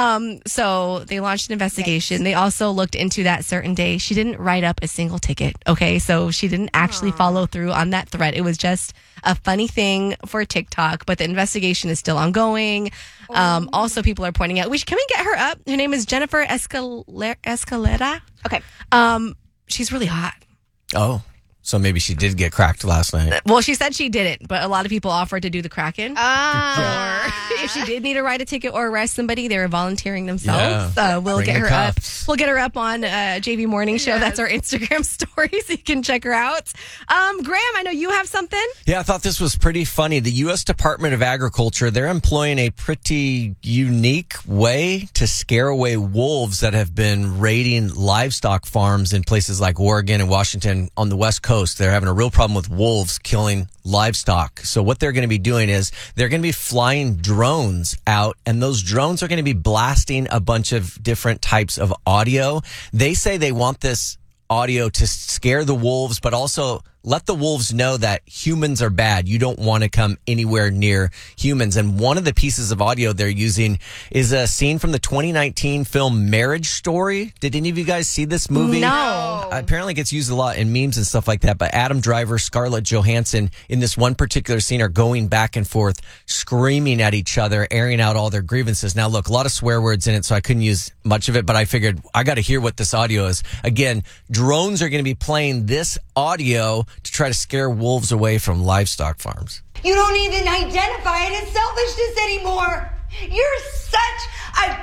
B: So they launched an investigation. They also looked into that certain day. She didn't write up a single ticket. Okay, so she didn't actually follow through on that threat. It was just a funny thing for TikTok, but the investigation is still ongoing. Also, people are pointing out, can we get her up? Her name is Jennifer Escalera.
D: Okay.
B: She's really hot.
C: Oh, so maybe she did get cracked last night.
B: Well, she said she didn't, but a lot of people offered to do the Kraken. Or if she did need to write a ticket or arrest somebody, they were volunteering themselves.
C: Yeah.
B: We'll
C: Bring
B: get
C: the
B: her
C: cops.
B: up. We'll get her up on JV Morning Show. That's our Instagram story, so you can check her out. Graham, I know you have something.
C: Yeah, I thought this was pretty funny. The U.S. Department of Agriculture, they're employing a pretty unique way to scare away wolves that have been raiding livestock farms in places like Oregon and Washington on the West Coast. They're having a real problem with wolves killing livestock. So what they're going to be doing is they're going to be flying drones out, and those drones are going to be blasting a bunch of different types of audio. They say they want this audio to scare the wolves, but also let the wolves know that humans are bad. You don't want to come anywhere near humans. And one of the pieces of audio they're using is a scene from the 2019 film Marriage Story. Did any of you guys see this movie?
B: No.
C: Apparently it gets used a lot in memes and stuff like that. But Adam Driver, Scarlett Johansson in this one particular scene are going back and forth, screaming at each other, airing out all their grievances. Now, look, a lot of swear words in it, so I couldn't use much of it, but I figured I got to hear what this audio is. Again, drones are going to be playing this audio to try to scare wolves away from livestock farms.
U: You don't even identify it as selfishness anymore. You're such a...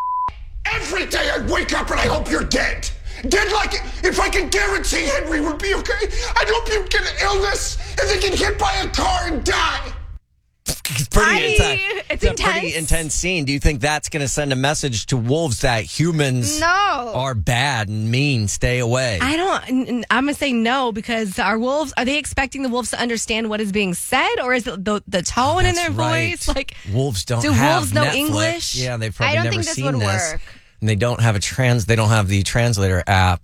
V: Every day I wake up and I hope you're dead. Dead like if I could guarantee Henry would be okay, I'd hope you get an illness and then get hit by a car and die.
C: It's pretty intense.
B: It's
C: a pretty intense scene. Do you think that's going to send a message to wolves that humans are bad and mean? Stay away.
B: I'm going to say no, because are they expecting the wolves to understand what is being said, or is it the tone in their voice? Like,
C: wolves don't
B: do
C: have
B: wolves know
C: Netflix.
B: English?
C: Yeah, they've probably
D: I don't
C: never
D: think this
C: seen
D: would
C: this.
D: work.
C: And they don't have they don't have the translator app.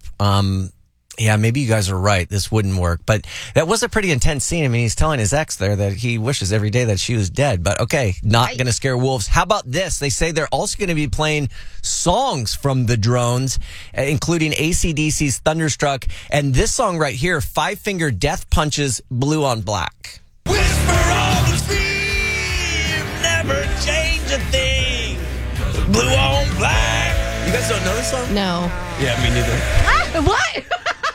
C: Yeah, maybe you guys are right. This wouldn't work. But that was a pretty intense scene. I mean, he's telling his ex there that he wishes every day that she was dead. But okay, not going to scare wolves. How about this? They say they're also going to be playing songs from the drones, including AC/DC's Thunderstruck. And this song right here, Five Finger Death Punch's Blue on Black.
V: Whisper all the dream, never change a thing. Blue on black.
C: You guys don't know this song?
B: No.
C: Yeah, me neither.
B: What?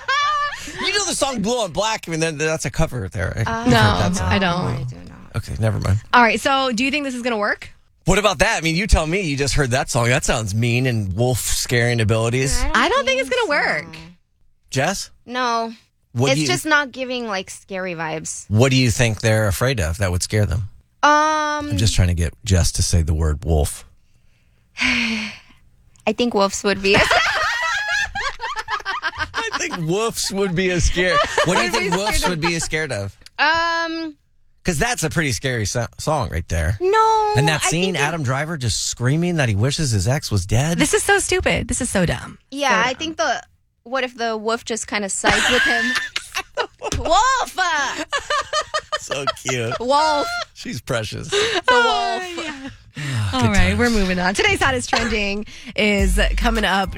C: You know the song Blue on Black? I mean, that's a cover there.
B: No, I don't.
C: Okay, never mind.
B: All right, so do you think this is going to work?
C: What about that? I mean, you tell me. You just heard that song. That sounds mean and wolf scaring abilities.
D: I don't think it's going to work.
C: Jess?
D: No. It's just not giving, like, scary vibes.
C: What do you think they're afraid of that would scare them? I'm just trying to get Jess to say the word wolf.
D: I think wolves would be.
C: I think wolves would be a scare. What do you think wolves would be scared of? Because that's a pretty scary song right there.
D: No.
C: And that scene, Adam Driver just screaming that he wishes his ex was dead.
B: This is so stupid. This is so dumb.
D: Yeah, I think what if the wolf just kind of sides with him? Wolf!
C: So cute.
D: Wolf.
C: She's precious.
D: The wolf.
B: Yeah. All right, we're moving on. Today's Hottest Trending is coming up.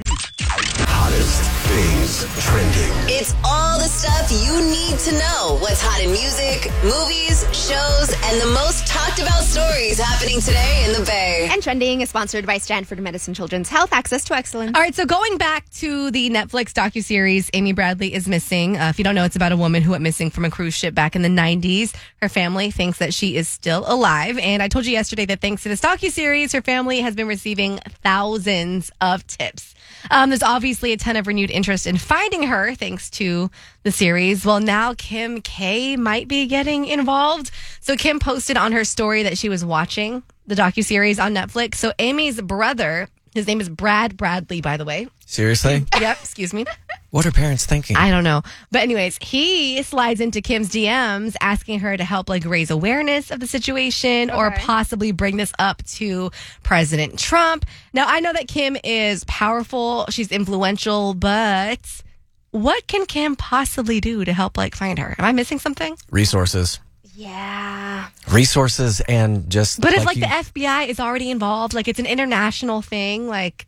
A: Hottest things trending.
I: It's all the stuff you need to know. What's hot in music, movies, shows, and the most talked about stories happening today in the Bay.
D: And Trending is sponsored by Stanford Medicine Children's Health Access to Excellence.
B: All right, so going back to the Netflix docuseries, Amy Bradley is Missing. If you don't know, it's about a woman who went missing from a cruise ship back in the 90s. Her family thinks that she is still alive. And I told you yesterday that thanks to this docuseries, her family has been receiving thousands of tips. There's obviously a ton of renewed interest in finding her thanks to the series. Well, now Kim K might be getting involved. So Kim posted on her story that she was watching the docuseries on Netflix. So Amy's brother, his name is Brad Bradley, by the way.
C: Seriously?
B: Yep, excuse me.
C: What are parents thinking?
B: I don't know. But anyways, he slides into Kim's DMs asking her to help like raise awareness of the situation or possibly bring this up to President Trump. Now, I know that Kim is powerful. She's influential, but what can Kim possibly do to help like find her? Am I missing something?
C: Resources.
D: Yeah.
C: Resources and just...
B: But if like the FBI is already involved, like it's an international thing, like...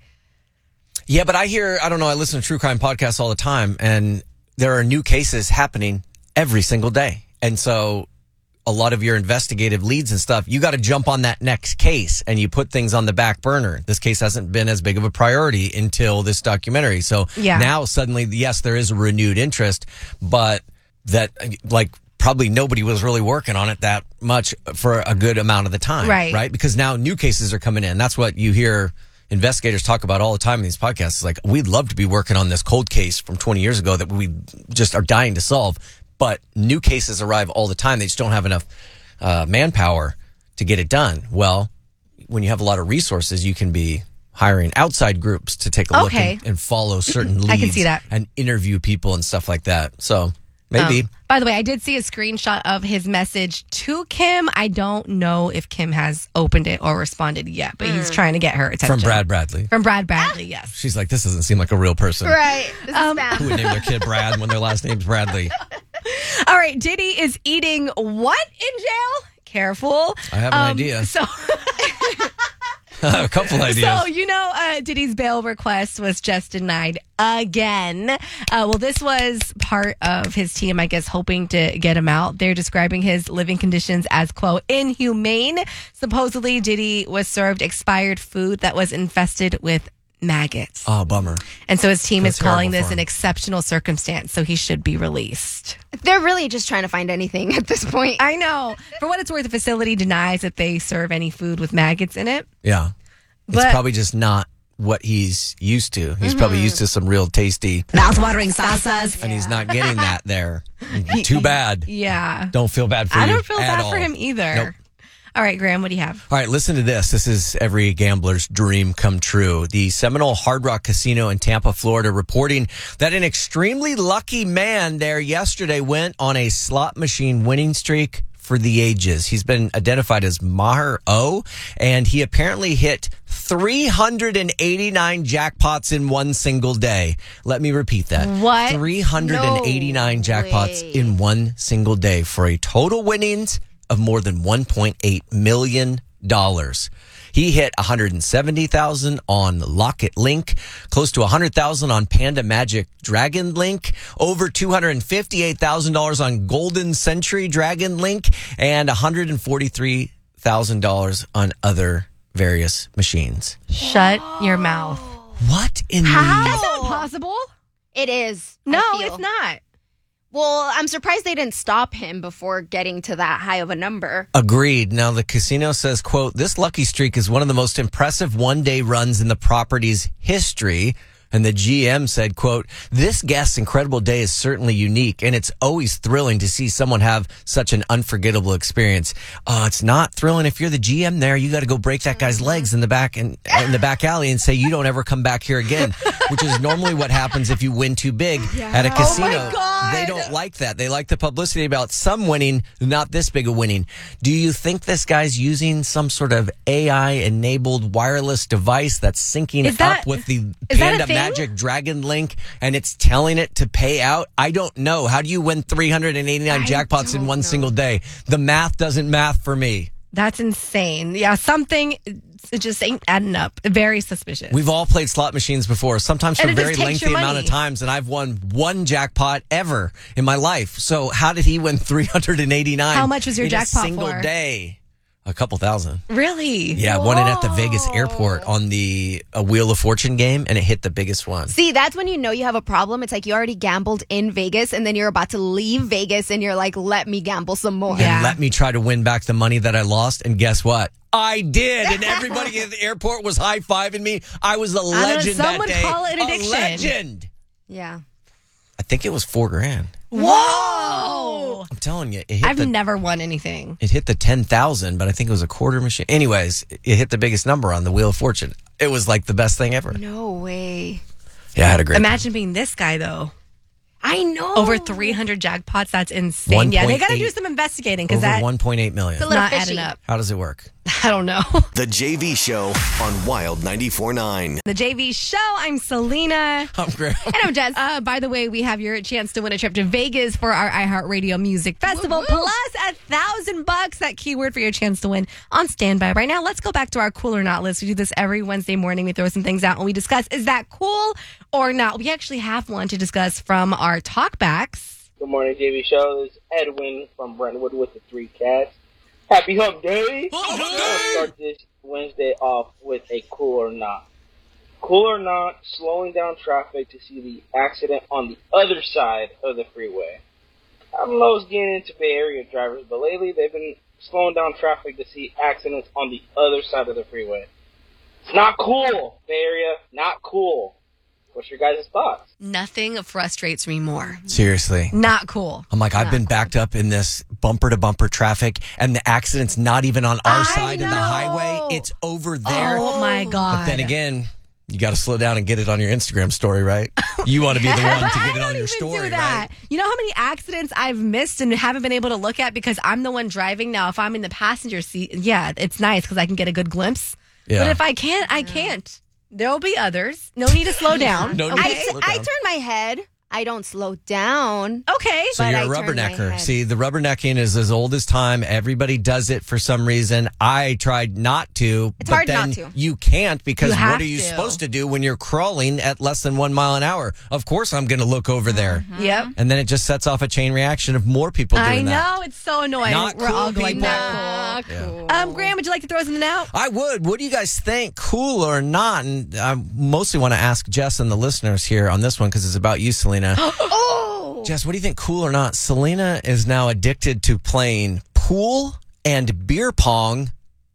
C: Yeah, but I listen to true crime podcasts all the time, and there are new cases happening every single day. And so a lot of your investigative leads and stuff, you got to jump on that next case and you put things on the back burner. This case hasn't been as big of a priority until this documentary. So now suddenly, yes, there is a renewed interest, but that like probably nobody was really working on it that much for a good amount of the time. Right? Because now new cases are coming in. That's what you hear investigators talk about all the time in these podcasts. It's like, we'd love to be working on this cold case from 20 years ago that we just are dying to solve. But new cases arrive all the time. They just don't have enough manpower to get it done. Well, when you have a lot of resources, you can be hiring outside groups to take a look and follow certain leads.
B: I can see that.
C: And interview people and stuff like that. So maybe.
B: By the way, I did see a screenshot of his message to Kim. I don't know if Kim has opened it or responded yet, but he's trying to get her attention.
C: From Brad Bradley.
B: From Brad Bradley, yes.
C: She's like, this doesn't seem like a real person.
D: Right. This is bad.
C: Who would name their kid Brad when their last name's Bradley?
B: All right, Diddy is eating what in jail? Careful.
C: I have an idea.
B: So...
C: a couple ideas.
B: So, Diddy's bail request was just denied again. Well, this was part of his team, I guess, hoping to get him out. They're describing his living conditions as, quote, inhumane. Supposedly, Diddy was served expired food that was infested with maggots.
C: Oh, bummer.
B: And so his team is calling this
C: for him.
B: an exceptional circumstance, so he should be released.
D: They're really just trying to find anything at this point.
B: I know. For what it's worth, the facility denies that they serve any food with maggots in it.
C: Yeah. It's probably just not what he's used to. He's probably used to some real tasty
B: mouth-watering salsas.
C: And he's not getting that there. Too bad.
B: Yeah.
C: Don't feel bad for you.
B: I don't feel bad
C: all.
B: for him either.
C: Nope.
B: All right, Graham, what do you have?
C: All right, listen to this. This is every gambler's dream come true. The Seminole Hard Rock Casino in Tampa, Florida, reporting that an extremely lucky man there yesterday went on a slot machine winning streak for the ages. He's been identified as Maher O, and he apparently hit 389 jackpots in one single day. Let me repeat that.
B: What?
C: 389 jackpots in one single day for a total winnings of more than $1.8 million. He hit $170,000 on Locket Link, close to $100,000 on Panda Magic Dragon Link, over $258,000 on Golden Century Dragon Link, and $143,000 on other various machines.
B: Shut your mouth.
C: What in
B: That's not possible.
D: It is.
B: No, it's not.
D: Well, I'm surprised they didn't stop him before getting to that high of a number.
C: Agreed. Now, the casino says, quote, this lucky streak is one of the most impressive one-day runs in the property's history. And the GM said, quote, this guest's incredible day is certainly unique, and it's always thrilling to see someone have such an unforgettable experience. It's not thrilling if you're the GM there. You got to go break that guy's legs in the back in the back alley and say, you don't ever come back here again, which is normally what happens if you win too big at a casino.
B: Oh my God.
C: They don't like that. They like the publicity about some winning, not this big a winning. Do you think this guy's using some sort of AI-enabled wireless device that's syncing up with the Panda Magic Dragon Link, and it's telling it to pay out? I don't know. How do you win 389 jackpots in one single day? The math doesn't math for me.
B: That's insane. Yeah, something it just ain't adding up. Very suspicious.
C: We've all played slot machines before, sometimes for
B: And
C: a
B: it
C: very
B: just takes
C: lengthy
B: your
C: amount of
B: money.
C: times, and I've won one jackpot ever in my life. So how did he win 389?
B: How much was your
C: in
B: jackpot
C: a single
B: for?
C: day? A couple thousand.
B: Really?
C: Yeah, won it at the Vegas airport on the Wheel of Fortune game, and it hit the biggest one.
D: See, that's when you know you have a problem. It's like you already gambled in Vegas, and then you're about to leave Vegas, and you're like, let me gamble some more.
C: And let me try to win back the money that I lost. And guess what? I did. And everybody at the airport was high-fiving me. I was a legend that
B: Someone
C: day.
B: call it an
C: a
B: addiction.
C: legend.
D: Yeah.
C: I think it was $4,000.
B: Whoa!
C: I'm telling you, it hit
B: I've never won anything.
C: It hit the 10,000, but I think it was a quarter machine. Anyways, it hit the biggest number on the Wheel of Fortune. It was like the best thing ever.
D: No way.
C: Yeah, I had a great
B: Imagine being this guy, though.
D: I know.
B: Over 300 jackpots. That's insane. Yeah, they got to
C: 1.8
B: do some investigating because
C: Over
B: that
C: 1.8 million.
B: it's not adding up.
C: How does it work?
B: I don't know.
A: The JV Show on Wild 94.9.
B: The JV Show. I'm Selena.
C: I'm Graham.
B: And I'm Jess. By the way, we have your chance to win a trip to Vegas for our iHeartRadio Music Festival, plus $1,000. That keyword for your chance to win on standby. Right now, let's go back to our cool or not list. We do this every Wednesday morning. We throw some things out and we discuss, is that cool or not? We actually have one to discuss from our talkbacks.
H: Good morning, JV Show. This is Edwin from Brentwood with the 3 Cats. Happy Hump Day! I'm going to start this Wednesday off with a cool or not. Cool or not, slowing down traffic to see the accident on the other side of the freeway. I don't know what's getting into Bay Area drivers, but lately they've been slowing down traffic to see accidents on the other side of the freeway. It's not cool, Bay Area. Not cool. What's your guys' thoughts?
B: Nothing frustrates me more.
C: Seriously.
B: Not cool.
C: I'm like, I've been backed up in this bumper-to-bumper traffic, and the accident's not even on our side of the highway. It's over there.
B: Oh, my God.
C: But then again, you got to slow down and get it on your Instagram story, right? You want to be the one to get it on your story,
B: do that.
C: right?
B: You know how many accidents I've missed and haven't been able to look at because I'm the one driving now? If I'm in the passenger seat, yeah, it's nice because I can get a good glimpse.
C: Yeah.
B: But if I can't, I can't. There'll be others. No need to slow down.
C: No need to slow
D: I
C: down.
D: turn my head. I don't slow down.
B: Okay.
C: So
D: but
C: you're
D: I
C: a
D: turn my
C: rubbernecker.
D: head.
C: See, the rubbernecking is as old as time. Everybody does it for some reason. I tried not to.
D: It's
C: but
D: hard
C: then
D: not to.
C: You can't because
B: You have
C: what are you
B: to.
C: supposed to do when you're crawling at less than 1 mile an hour? Of course I'm going to look over there.
B: Yep.
C: And then it just sets off a chain reaction of more people doing
B: I know.
C: that.
B: It's so annoying.
C: Not
B: We're
C: cool,
B: all going
C: people.
B: not
C: cool.
B: Graham, would you like to throw something out?
C: I would. What do you guys think? Cool or not? And I mostly want to ask Jess and the listeners here on this one because it's about you, Selena. Jess, what do you think? Cool or not? Selena is now addicted to playing pool and beer pong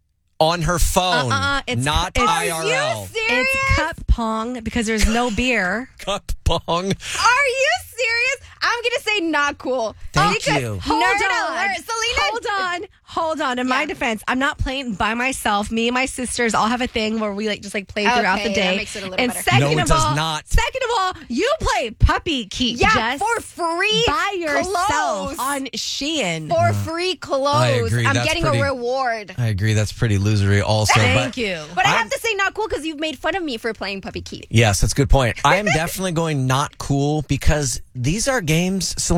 C: on her phone, not IRL.
B: It's cup pong because there's no beer.
C: Cup pong.
D: Are you serious? I'm going to say not cool.
C: Thank
D: Because
C: you.
B: Hold
D: nerd
B: on.
D: alert. Selena.
B: Hold on. In my defense, I'm not playing by myself. Me and my sisters all have a thing where we just play throughout the
D: Okay,
B: day.
D: that makes it a little
B: and
D: better.
B: second
C: No, it
B: of
C: does
B: all,
C: not.
B: Second of all, you play puppy keep,
D: Yeah,
B: Jess,
D: for free
B: by yourself
D: clothes.
B: on Shein.
D: For free clothes.
C: I agree.
D: I'm
C: That's
D: getting
C: pretty-
D: a reward.
C: I agree. That's pretty losery also.
B: Thank you.
D: But I have to say not cool because you've made fun of me for playing Puppy Keep.
C: Yes, that's a good point. I am definitely going not cool because these are games, Selena,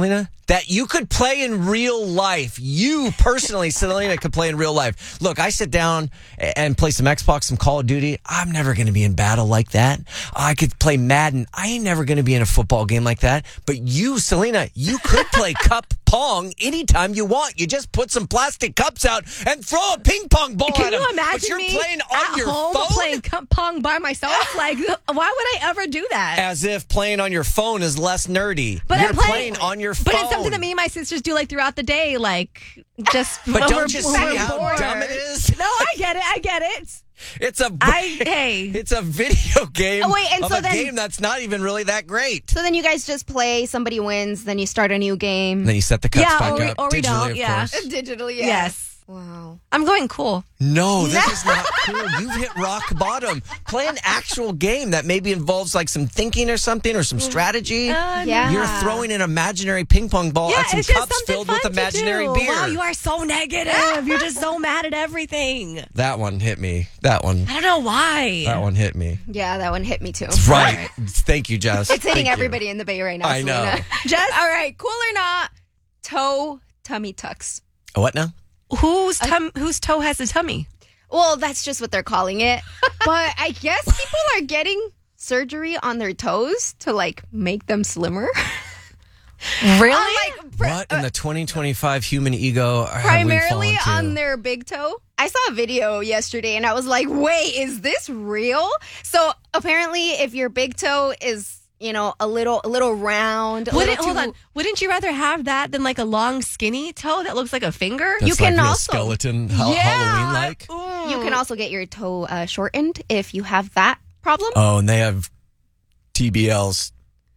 C: that you could play in real life. You personally, Selena, could play in real life. Look, I sit down and play some Xbox, some Call of Duty. I'm never going to be in battle like that. I could play Madden. I ain't never going to be in a football game like that. But you, Selena, you could play cup pong anytime you want. You just put some plastic cups out and throw a ping pong ball
B: Can
C: at them.
B: you imagine
C: But you're
B: me
C: playing on
B: at
C: your
B: home
C: phone?
B: playing cup pong by myself? Like, why would I ever do that?
C: As if playing on your phone is less nerdy.
B: But
C: You're
B: I'm
C: playing on your phone.
B: But it's something that me and my sisters do like throughout the day, like just.
C: But
B: when
C: don't you
B: we're
C: see how
B: bored.
C: dumb it is?
B: No, I get it.
C: It's a
B: hey.
C: It's a video game
D: Oh, wait, and
C: of
D: so
C: a
D: then-
C: game that's not even really that great.
D: So then you guys just play, somebody wins, then you start a new game.
C: And then you set the cups
B: Yeah,
C: back
B: or we-
C: up
B: or we
C: digitally,
B: don't,
C: of
B: yeah.
C: course.
D: Digitally, yeah.
B: Yes.
D: Wow.
B: I'm going cool.
C: No, this is not cool. You've hit rock bottom. Play an actual game that maybe involves like some thinking or something or some strategy.
D: Yeah.
C: You're throwing an imaginary ping pong ball at some
B: it's just
C: cups
B: something
C: filled with
B: fun to
C: imaginary
B: do.
C: beer.
B: Wow, you are so negative. You're just so mad at everything.
C: That one hit me. That one.
B: I don't know why.
C: That one hit me.
D: Yeah, that one hit me too.
C: Right. Thank you, Jess.
D: It's hitting
C: Thank you.
D: everybody in the Bay right now.
C: I know.
D: Selena. Jess, all right, cool or not, toe tummy tucks.
C: What now?
B: Whose toe has a tummy?
D: Well, that's just what they're calling it. But I guess people are getting surgery on their toes to like make them slimmer.
B: Really?
C: What in the 2025 human ego have we
D: Primarily
C: fallen to?
D: on their big toe. I saw a video yesterday and I was like, wait, is this real? So apparently if your big toe is, you know, a little round.
B: Hold on. Wouldn't you rather have that than like a long skinny toe that looks like a finger?
C: That's
D: you can
C: like real
D: also
C: skeleton Halloween-like.
D: You can also get your toe shortened if you have that problem.
C: Oh, and they have TBLs.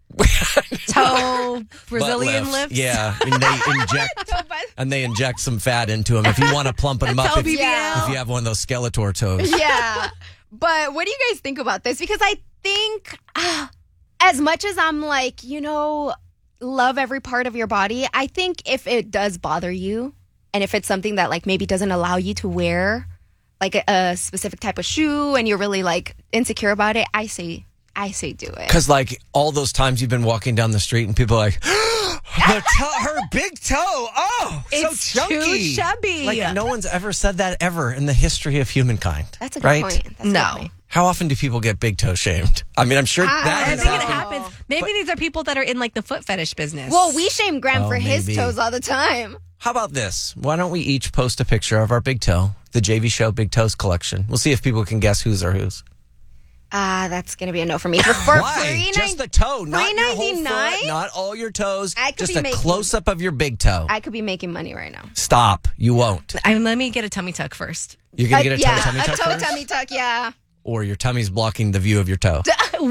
B: Toe Brazilian
C: Butt
B: lifts.
C: Yeah, and they inject some fat into them if you want to plump them up. If you have one of those Skeletor toes.
D: Yeah. But what do you guys think about this? Because I think as much as I'm like, you know, love every part of your body, I think if it does bother you and if it's something that like maybe doesn't allow you to wear like a specific type of shoe and you're really like insecure about it, I say do it.
C: Because like all those times you've been walking down the street and people are like, her big toe, oh,
B: It's
C: so chunky.
B: too chubby.
C: Like no one's ever said that ever in the history of humankind.
D: That's a good
C: right?
D: point. That's a good point.
C: How often do people get big toe shamed? I mean, I'm sure that
B: I
C: has
B: think it
C: happened.
B: happens. Maybe these are people that are in like the foot fetish business.
D: Well, we shame Graham
C: Oh,
D: for his
C: maybe.
D: toes all the time.
C: How about this? Why don't we each post a picture of our big toe, the JV Show Big Toes collection? We'll see if people can guess whose are whose.
D: That's going to be a no for me. For
C: Why? Just the toe, not your whole
D: $3.99?
C: foot, not all your toes.
D: I could
C: Just
D: be
C: a
D: making-
C: close-up of your big toe.
D: I could be making money right now.
C: Stop. You won't.
B: Let me get a tummy tuck first.
C: You're going to get a
D: yeah,
C: tummy
D: a
C: tuck
D: toe
C: first?
D: tummy tuck, yeah.
C: Or your tummy's blocking the view of your toe.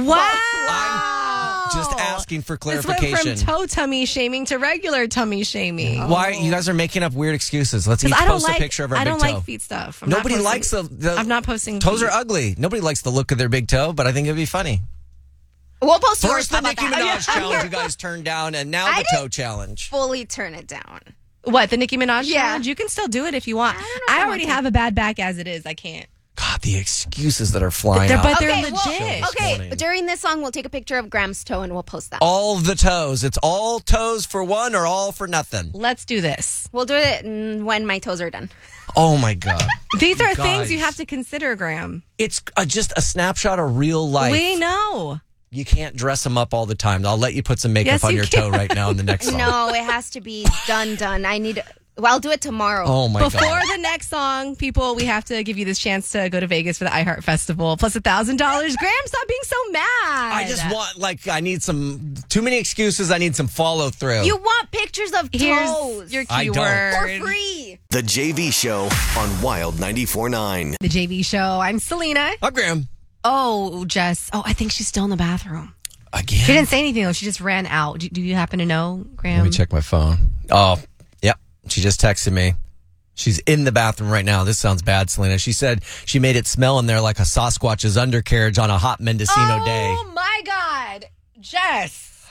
B: Wow.
C: Just asking for
B: This went
C: clarification.
B: from toe tummy shaming to regular tummy shaming.
C: Why? You guys are making up weird excuses. Let's each
B: 'Cause I don't
C: post
B: like-
C: a picture of our
B: I
C: big
B: don't
C: toe.
B: like feet stuff. I'm not
C: Nobody
B: posting-
C: likes the
B: I'm not posting
C: Toes
B: feet.
C: are ugly. Nobody likes the look of their big toe, but I think it'd be funny.
D: We'll post yours.
C: First the
D: How about
C: Nicki
D: that?
C: Minaj challenge you guys turned down, and now
D: I
C: the toe challenge.
D: fully turn it down.
B: What, the Nicki Minaj
D: Yeah.
B: challenge? You can still do it if you want.
D: if
B: I
D: I
B: already
D: want to.
B: have a bad back as it is. I can't.
C: God, the excuses that are flying out.
B: But they're
D: Okay,
B: legit.
D: Okay,
C: morning.
D: during this song, we'll take a picture of Graham's toe and we'll post that.
C: All the toes. It's all toes for one or all for nothing.
B: Let's do this.
D: We'll do it when my toes are done.
C: Oh my God.
B: These are
C: You
B: things
C: guys.
B: you have to consider, Graham.
C: It's just a snapshot of real life.
B: We know.
C: You can't dress them up all the time. I'll let you put some makeup
B: Yes,
C: on
B: you
C: your
B: can.
C: toe right now in the next song.
D: No, it has to be done. I need. Well, I'll do it tomorrow.
C: Oh my
B: Before
C: God.
B: the next song, people, we have to give you this chance to go to Vegas for the iHeart Festival plus $1,000. Graham, stop being so mad.
C: I just want, I need some, too many excuses. I need some follow through.
D: You want pictures of
B: Here's
D: toes
B: your
C: I don't.
B: keyword.
D: for free.
A: The JV Show on Wild 94.9.
B: The JV Show. I'm Selena.
C: I'm Graham.
B: Oh, Jess. Oh, I think she's still in the bathroom.
C: Again?
B: She didn't say anything, though. She just ran out. Do you happen to know, Graham?
C: Let me check my phone. Oh, yep. She just texted me. She's in the bathroom right now. This sounds bad, Selena. She said she made it smell in there like a Sasquatch's undercarriage on a hot Mendocino day.
B: Oh, my God. Jess.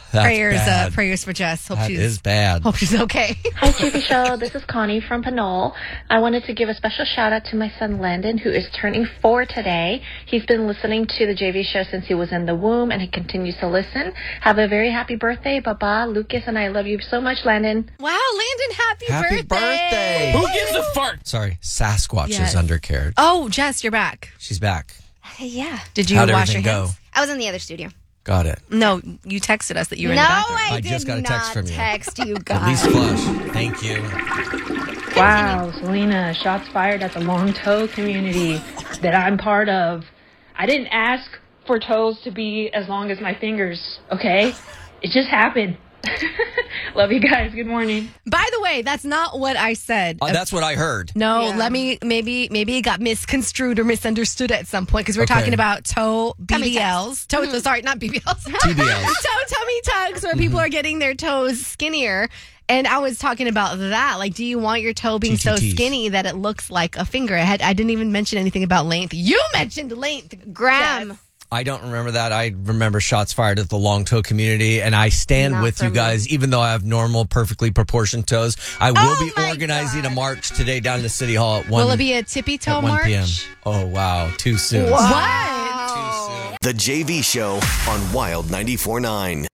C: That's
B: prayers for Jess. Hope
C: That is bad.
B: Hope she's okay.
E: Hi, TV show. This is Connie from Pinole. I wanted to give a special shout out to my son Landon, who is turning 4 today. He's been listening to the JV show since he was in the womb, and he continues to listen. Have a very happy birthday, Baba, Lucas, and I love you so much, Landon.
B: Wow, Landon,
C: Happy birthday.
F: Who gives a fart?
C: Sorry, Sasquatch
B: Yes.
C: is undercarriage.
B: Oh, Jess, you're back.
C: She's back.
D: Yeah.
B: Did you
C: How'd
B: wash your
C: everything
B: hands?
C: go?
D: I was in the other studio.
C: Got it.
B: No, you texted us that you were in
D: No,
B: the bathroom.
D: I
C: just got a text from you.
D: text you
C: At
D: guys.
C: least flush. Thank you.
W: Wow, Selena, shots fired at the long toe community that I'm part of. I didn't ask for toes to be as long as my fingers, okay? It just happened. Love you guys. Good morning.
B: By the way, that's not what I said.
C: That's what I heard.
B: No, let me maybe it got misconstrued or misunderstood at some point because we're
C: Okay.
B: talking about toe BBLs. Sorry, not BBLs.
C: TBLs.
B: Toe tummy tucks where people are getting their toes skinnier. And I was talking about that. Like, do you want your toe being so
C: TTTs.
B: skinny that it looks like a finger? I didn't even mention anything about length. You mentioned length.
D: Graham.
C: I don't remember that. I remember shots fired at the long toe community, and I stand
D: Not
C: with you
D: from
C: guys, even though I have normal, perfectly proportioned toes. I will be organizing a march today down to City Hall at 1
B: Will it be a tippy toe
C: at 1
B: march?
C: p.m. Oh, wow. Too soon.
B: What?
A: The JV Show on Wild 94.9.